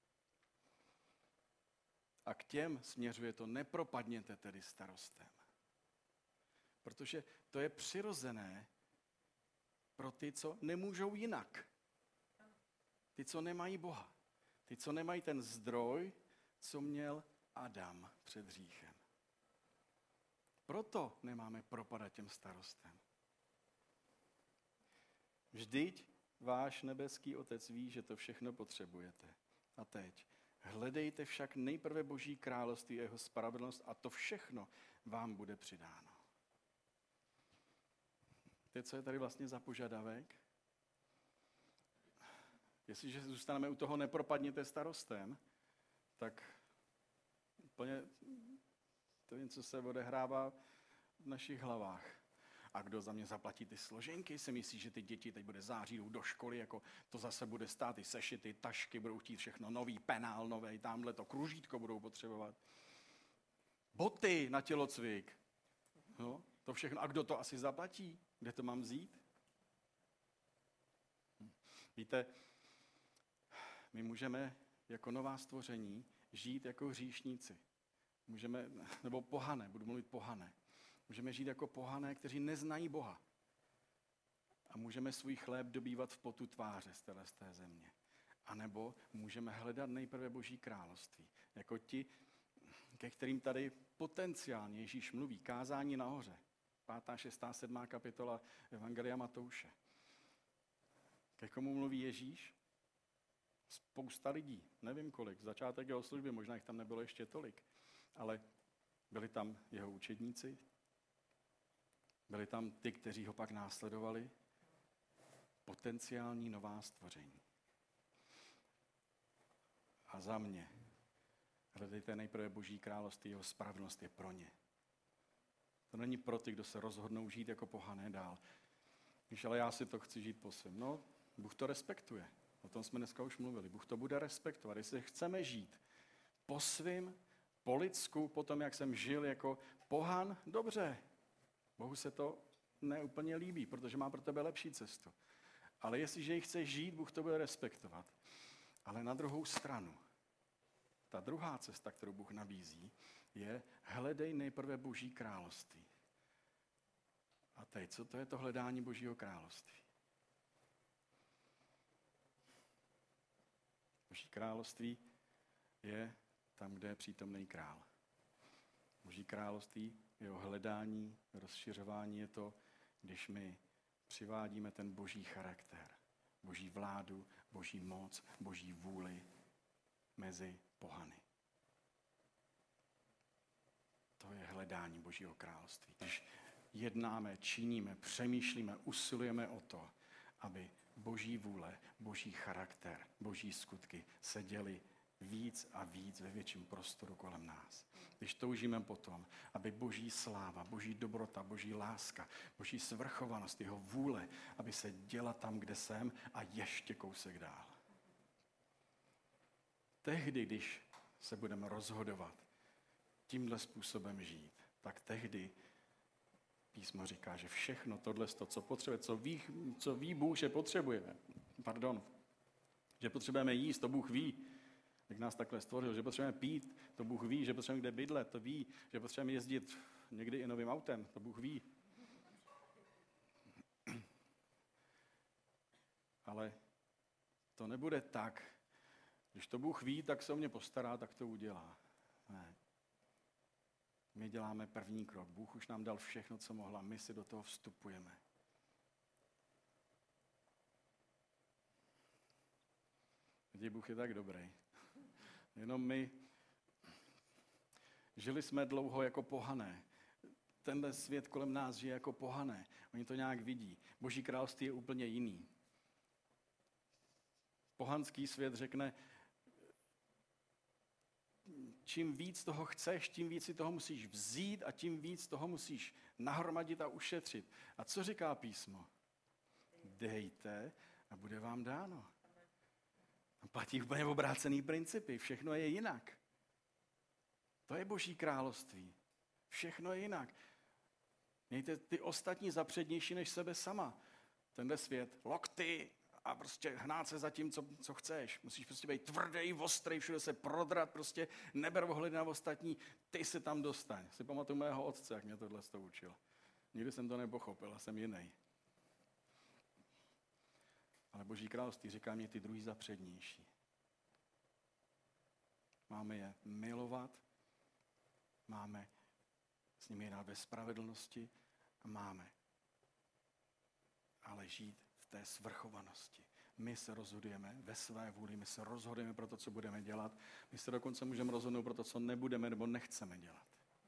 A k těm směřuje to, nepropadněte tedy starostem. Protože to je přirozené pro ty, co nemůžou jinak. Ty, co nemají Boha. Ty, co nemají ten zdroj, co měl Adam před hříchem. Proto nemáme propadat těm starostem. Vždyť váš nebeský Otec ví, že to všechno potřebujete. A teď, hledejte však nejprve Boží království a jeho spravedlnost a to všechno vám bude přidáno. Teď, co je tady vlastně za požadavek? Jestliže zůstaneme u toho nepropadněte starostem, tak úplně to něco se odehrává v našich hlavách. A kdo za mě zaplatí ty složenky, si myslí, že ty děti teď bude září, jdou do školy, jako to zase bude stát, ty sešity, tašky, budou chtít všechno nový, penál nový, tamhle to kružítko budou potřebovat. Boty na tělocvik. No. To všechno. A kdo to asi zaplatí? Kde to mám vzít? Víte, my můžeme jako nová stvoření žít jako hříšníci. Můžeme, nebo pohané, budu mluvit pohané. Můžeme žít jako pohané, kteří neznají Boha. A můžeme svůj chléb dobývat v potu tváře z téhle z té země. A nebo můžeme hledat nejprve Boží království. Jako ti, ke kterým tady potenciálně Ježíš mluví. Kázání nahoře. Pátá, šestá, sedmá kapitola Evangelia Matouše. Ke komu mluví Ježíš? Spousta lidí, nevím kolik, začátek jeho služby, možná jich tam nebylo ještě tolik, ale byli tam jeho učedníci, byli tam ty, kteří ho pak následovali, potenciální nová stvoření. A za mě, hledejte nejprve Boží království, jeho spravedlnost je pro ně. To není pro ty, kdo se rozhodnou žít jako pohané dál. Víš, ale já si to chci žít po svém. No, Bůh to respektuje. O tom jsme dneska už mluvili. Bůh to bude respektovat. Jestli chceme žít po svým, po lidsku, po tom, jak jsem žil jako pohan, dobře. Bohu se to neúplně líbí, protože má pro tebe lepší cestu. Ale jestliže ji chceš žít, Bůh to bude respektovat. Ale na druhou stranu, ta druhá cesta, kterou Bůh nabízí, je hledej nejprve Boží království. A teď, co to je to hledání Božího království? Boží království je tam, kde je přítomný král. Boží království, jeho hledání, rozšiřování je to, když my přivádíme ten boží charakter, boží vládu, boží moc, boží vůli mezi pohany. To je hledání Božího království. Když jednáme, činíme, přemýšlíme, usilujeme o to, aby Boží vůle, Boží charakter, Boží skutky se děly víc a víc ve větším prostoru kolem nás. Když toužíme potom, aby Boží sláva, Boží dobrota, Boží láska, Boží svrchovanost, jeho vůle, aby se děla tam, kde jsem a ještě kousek dál. Tehdy, když se budeme rozhodovat tímhle způsobem žít, tak tehdy písmo říká, že všechno tohle, co potřebuje, co ví, co ví Bůh, že potřebujeme, pardon, že potřebujeme jíst, to Bůh ví, jak nás takhle stvořil, že potřebujeme pít, to Bůh ví, že potřebujeme kde bydlet, to ví, že potřebujeme jezdit někdy i novým autem, to Bůh ví. Ale to nebude tak, když to Bůh ví, tak se o mě postará, tak to udělá. Ne. My děláme první krok. Bůh už nám dal všechno, co mohla. My si do toho vstupujeme. Vidíte, Bůh je tak dobrý. Jenom my žili jsme dlouho jako pohané. Tenhle svět kolem nás žije jako pohané. Oni to nějak vidí. Boží království je úplně jiný. Pohanský svět řekne, čím víc toho chceš, tím víc si toho musíš vzít a tím víc toho musíš nahromadit a ušetřit. A co říká písmo? Dejte a bude vám dáno. A platí úplně obrácený principy. Všechno je jinak. To je Boží království. Všechno je jinak. Mějte ty ostatní za přednější než sebe sama. Tenhle svět, lokty a prostě hnát se za tím, co, co chceš. Musíš prostě být tvrdý, ostrý, všude se prodrat, prostě neber ohledy na ostatní, ty se tam dostaň. Si pamatuju mého otce, jak mě tohle to učil. Nikdy jsem to nepochopil, a jsem jiný. Ale Boží království říká mě ty druhý za přednější. Máme je milovat, máme s nimi jednat ve spravedlnosti a máme ale žít v té svrchovanosti. My se rozhodujeme ve své vůli, my se rozhodujeme pro to, co budeme dělat. My se dokonce můžeme rozhodnout pro to, co nebudeme nebo nechceme dělat.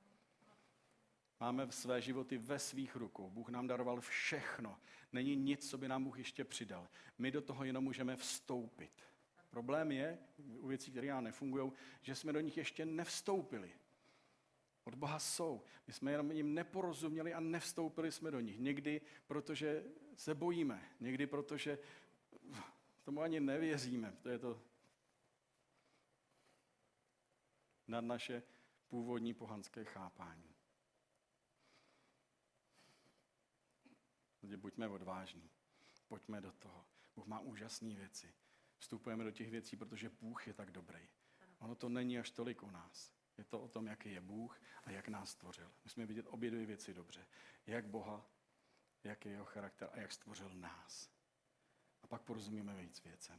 Máme své životy ve svých rukou. Bůh nám daroval všechno. Není nic, co by nám Bůh ještě přidal. My do toho jenom můžeme vstoupit. Problém je, u věcí, které nám nefungují, že jsme do nich ještě nevstoupili. Od Boha jsou. My jsme jenom jim neporozuměli a nevstoupili jsme do nich. Někdy, protože se bojíme. Někdy, protože tomu ani nevěříme. To je to nad naše původní pohanské chápání. Takže buďme odvážní. Pojďme do toho. Bůh má úžasné věci. Vstupujeme do těch věcí, protože Bůh je tak dobrý. Ono to není až tolik o nás. Je to o tom, jaký je Bůh a jak nás stvořil. Musíme vidět obě dvě věci dobře. Jak Boha, jak je jeho charakter a jak stvořil nás. A pak porozumíme víc věcem.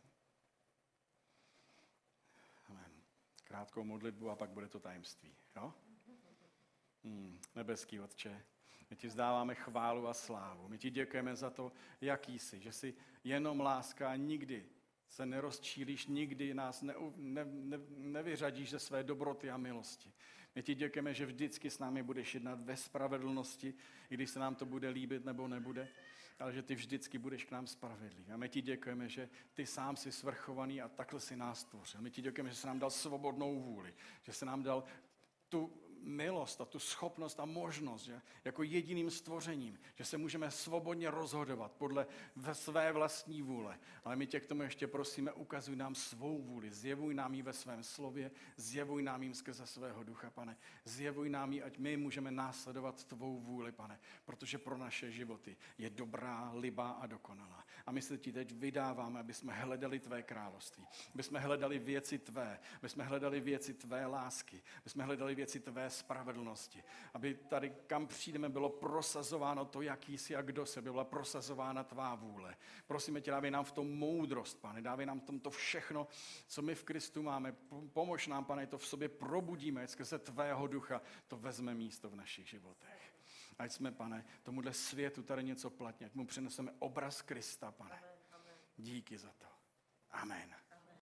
Amen. Krátkou modlitbu a pak bude to tajemství. Jo? Hmm. Nebeský Otče, my ti vzdáváme chválu a slávu. My ti děkujeme za to, jaký jsi, že jsi jenom láska a nikdy se nerozčílíš, nikdy nás ne, ne, ne, nevyřadíš ze své dobroty a milosti. My ti děkujeme, že vždycky s námi budeš jednat ve spravedlnosti, i když se nám to bude líbit nebo nebude, ale že ty vždycky budeš k nám spravedlivý. A my ti děkujeme, že ty sám jsi svrchovaný a takhle si nás stvořil. My ti děkujeme, že jsi nám dal svobodnou vůli, že jsi nám dal tu milost a tu schopnost a možnost, že jako jediným stvořením, že se můžeme svobodně rozhodovat podle své vlastní vůle. Ale my tě k tomu ještě prosíme, ukazuj nám svou vůli, zjevuj nám ji ve svém slově, zjevuj nám ji skrze svého ducha, pane. Zjevuj nám ji, ať my můžeme následovat tvou vůli, pane, protože pro naše životy je dobrá, libá a dokonalá. A my se ti teď vydáváme, aby jsme hledali tvé království, aby jsme hledali věci tvé, aby jsme hledali věci tvé lásky, aby jsme hledali věci tvé spravedlnosti, aby tady, kam přijdeme, bylo prosazováno to, jaký jsi a kdo jsi, aby byla prosazována tvá vůle. Prosíme tě, dávej nám v tom moudrost, pane, dávej nám v tom to všechno, co my v Kristu máme. Pomož nám, pane, to v sobě probudíme, skrze tvého ducha to vezme místo v našich životech. Ať jsme, pane, tomuhle světu tady něco platně, ať mu přineseme obraz Krista, pane. Díky za to. Amen.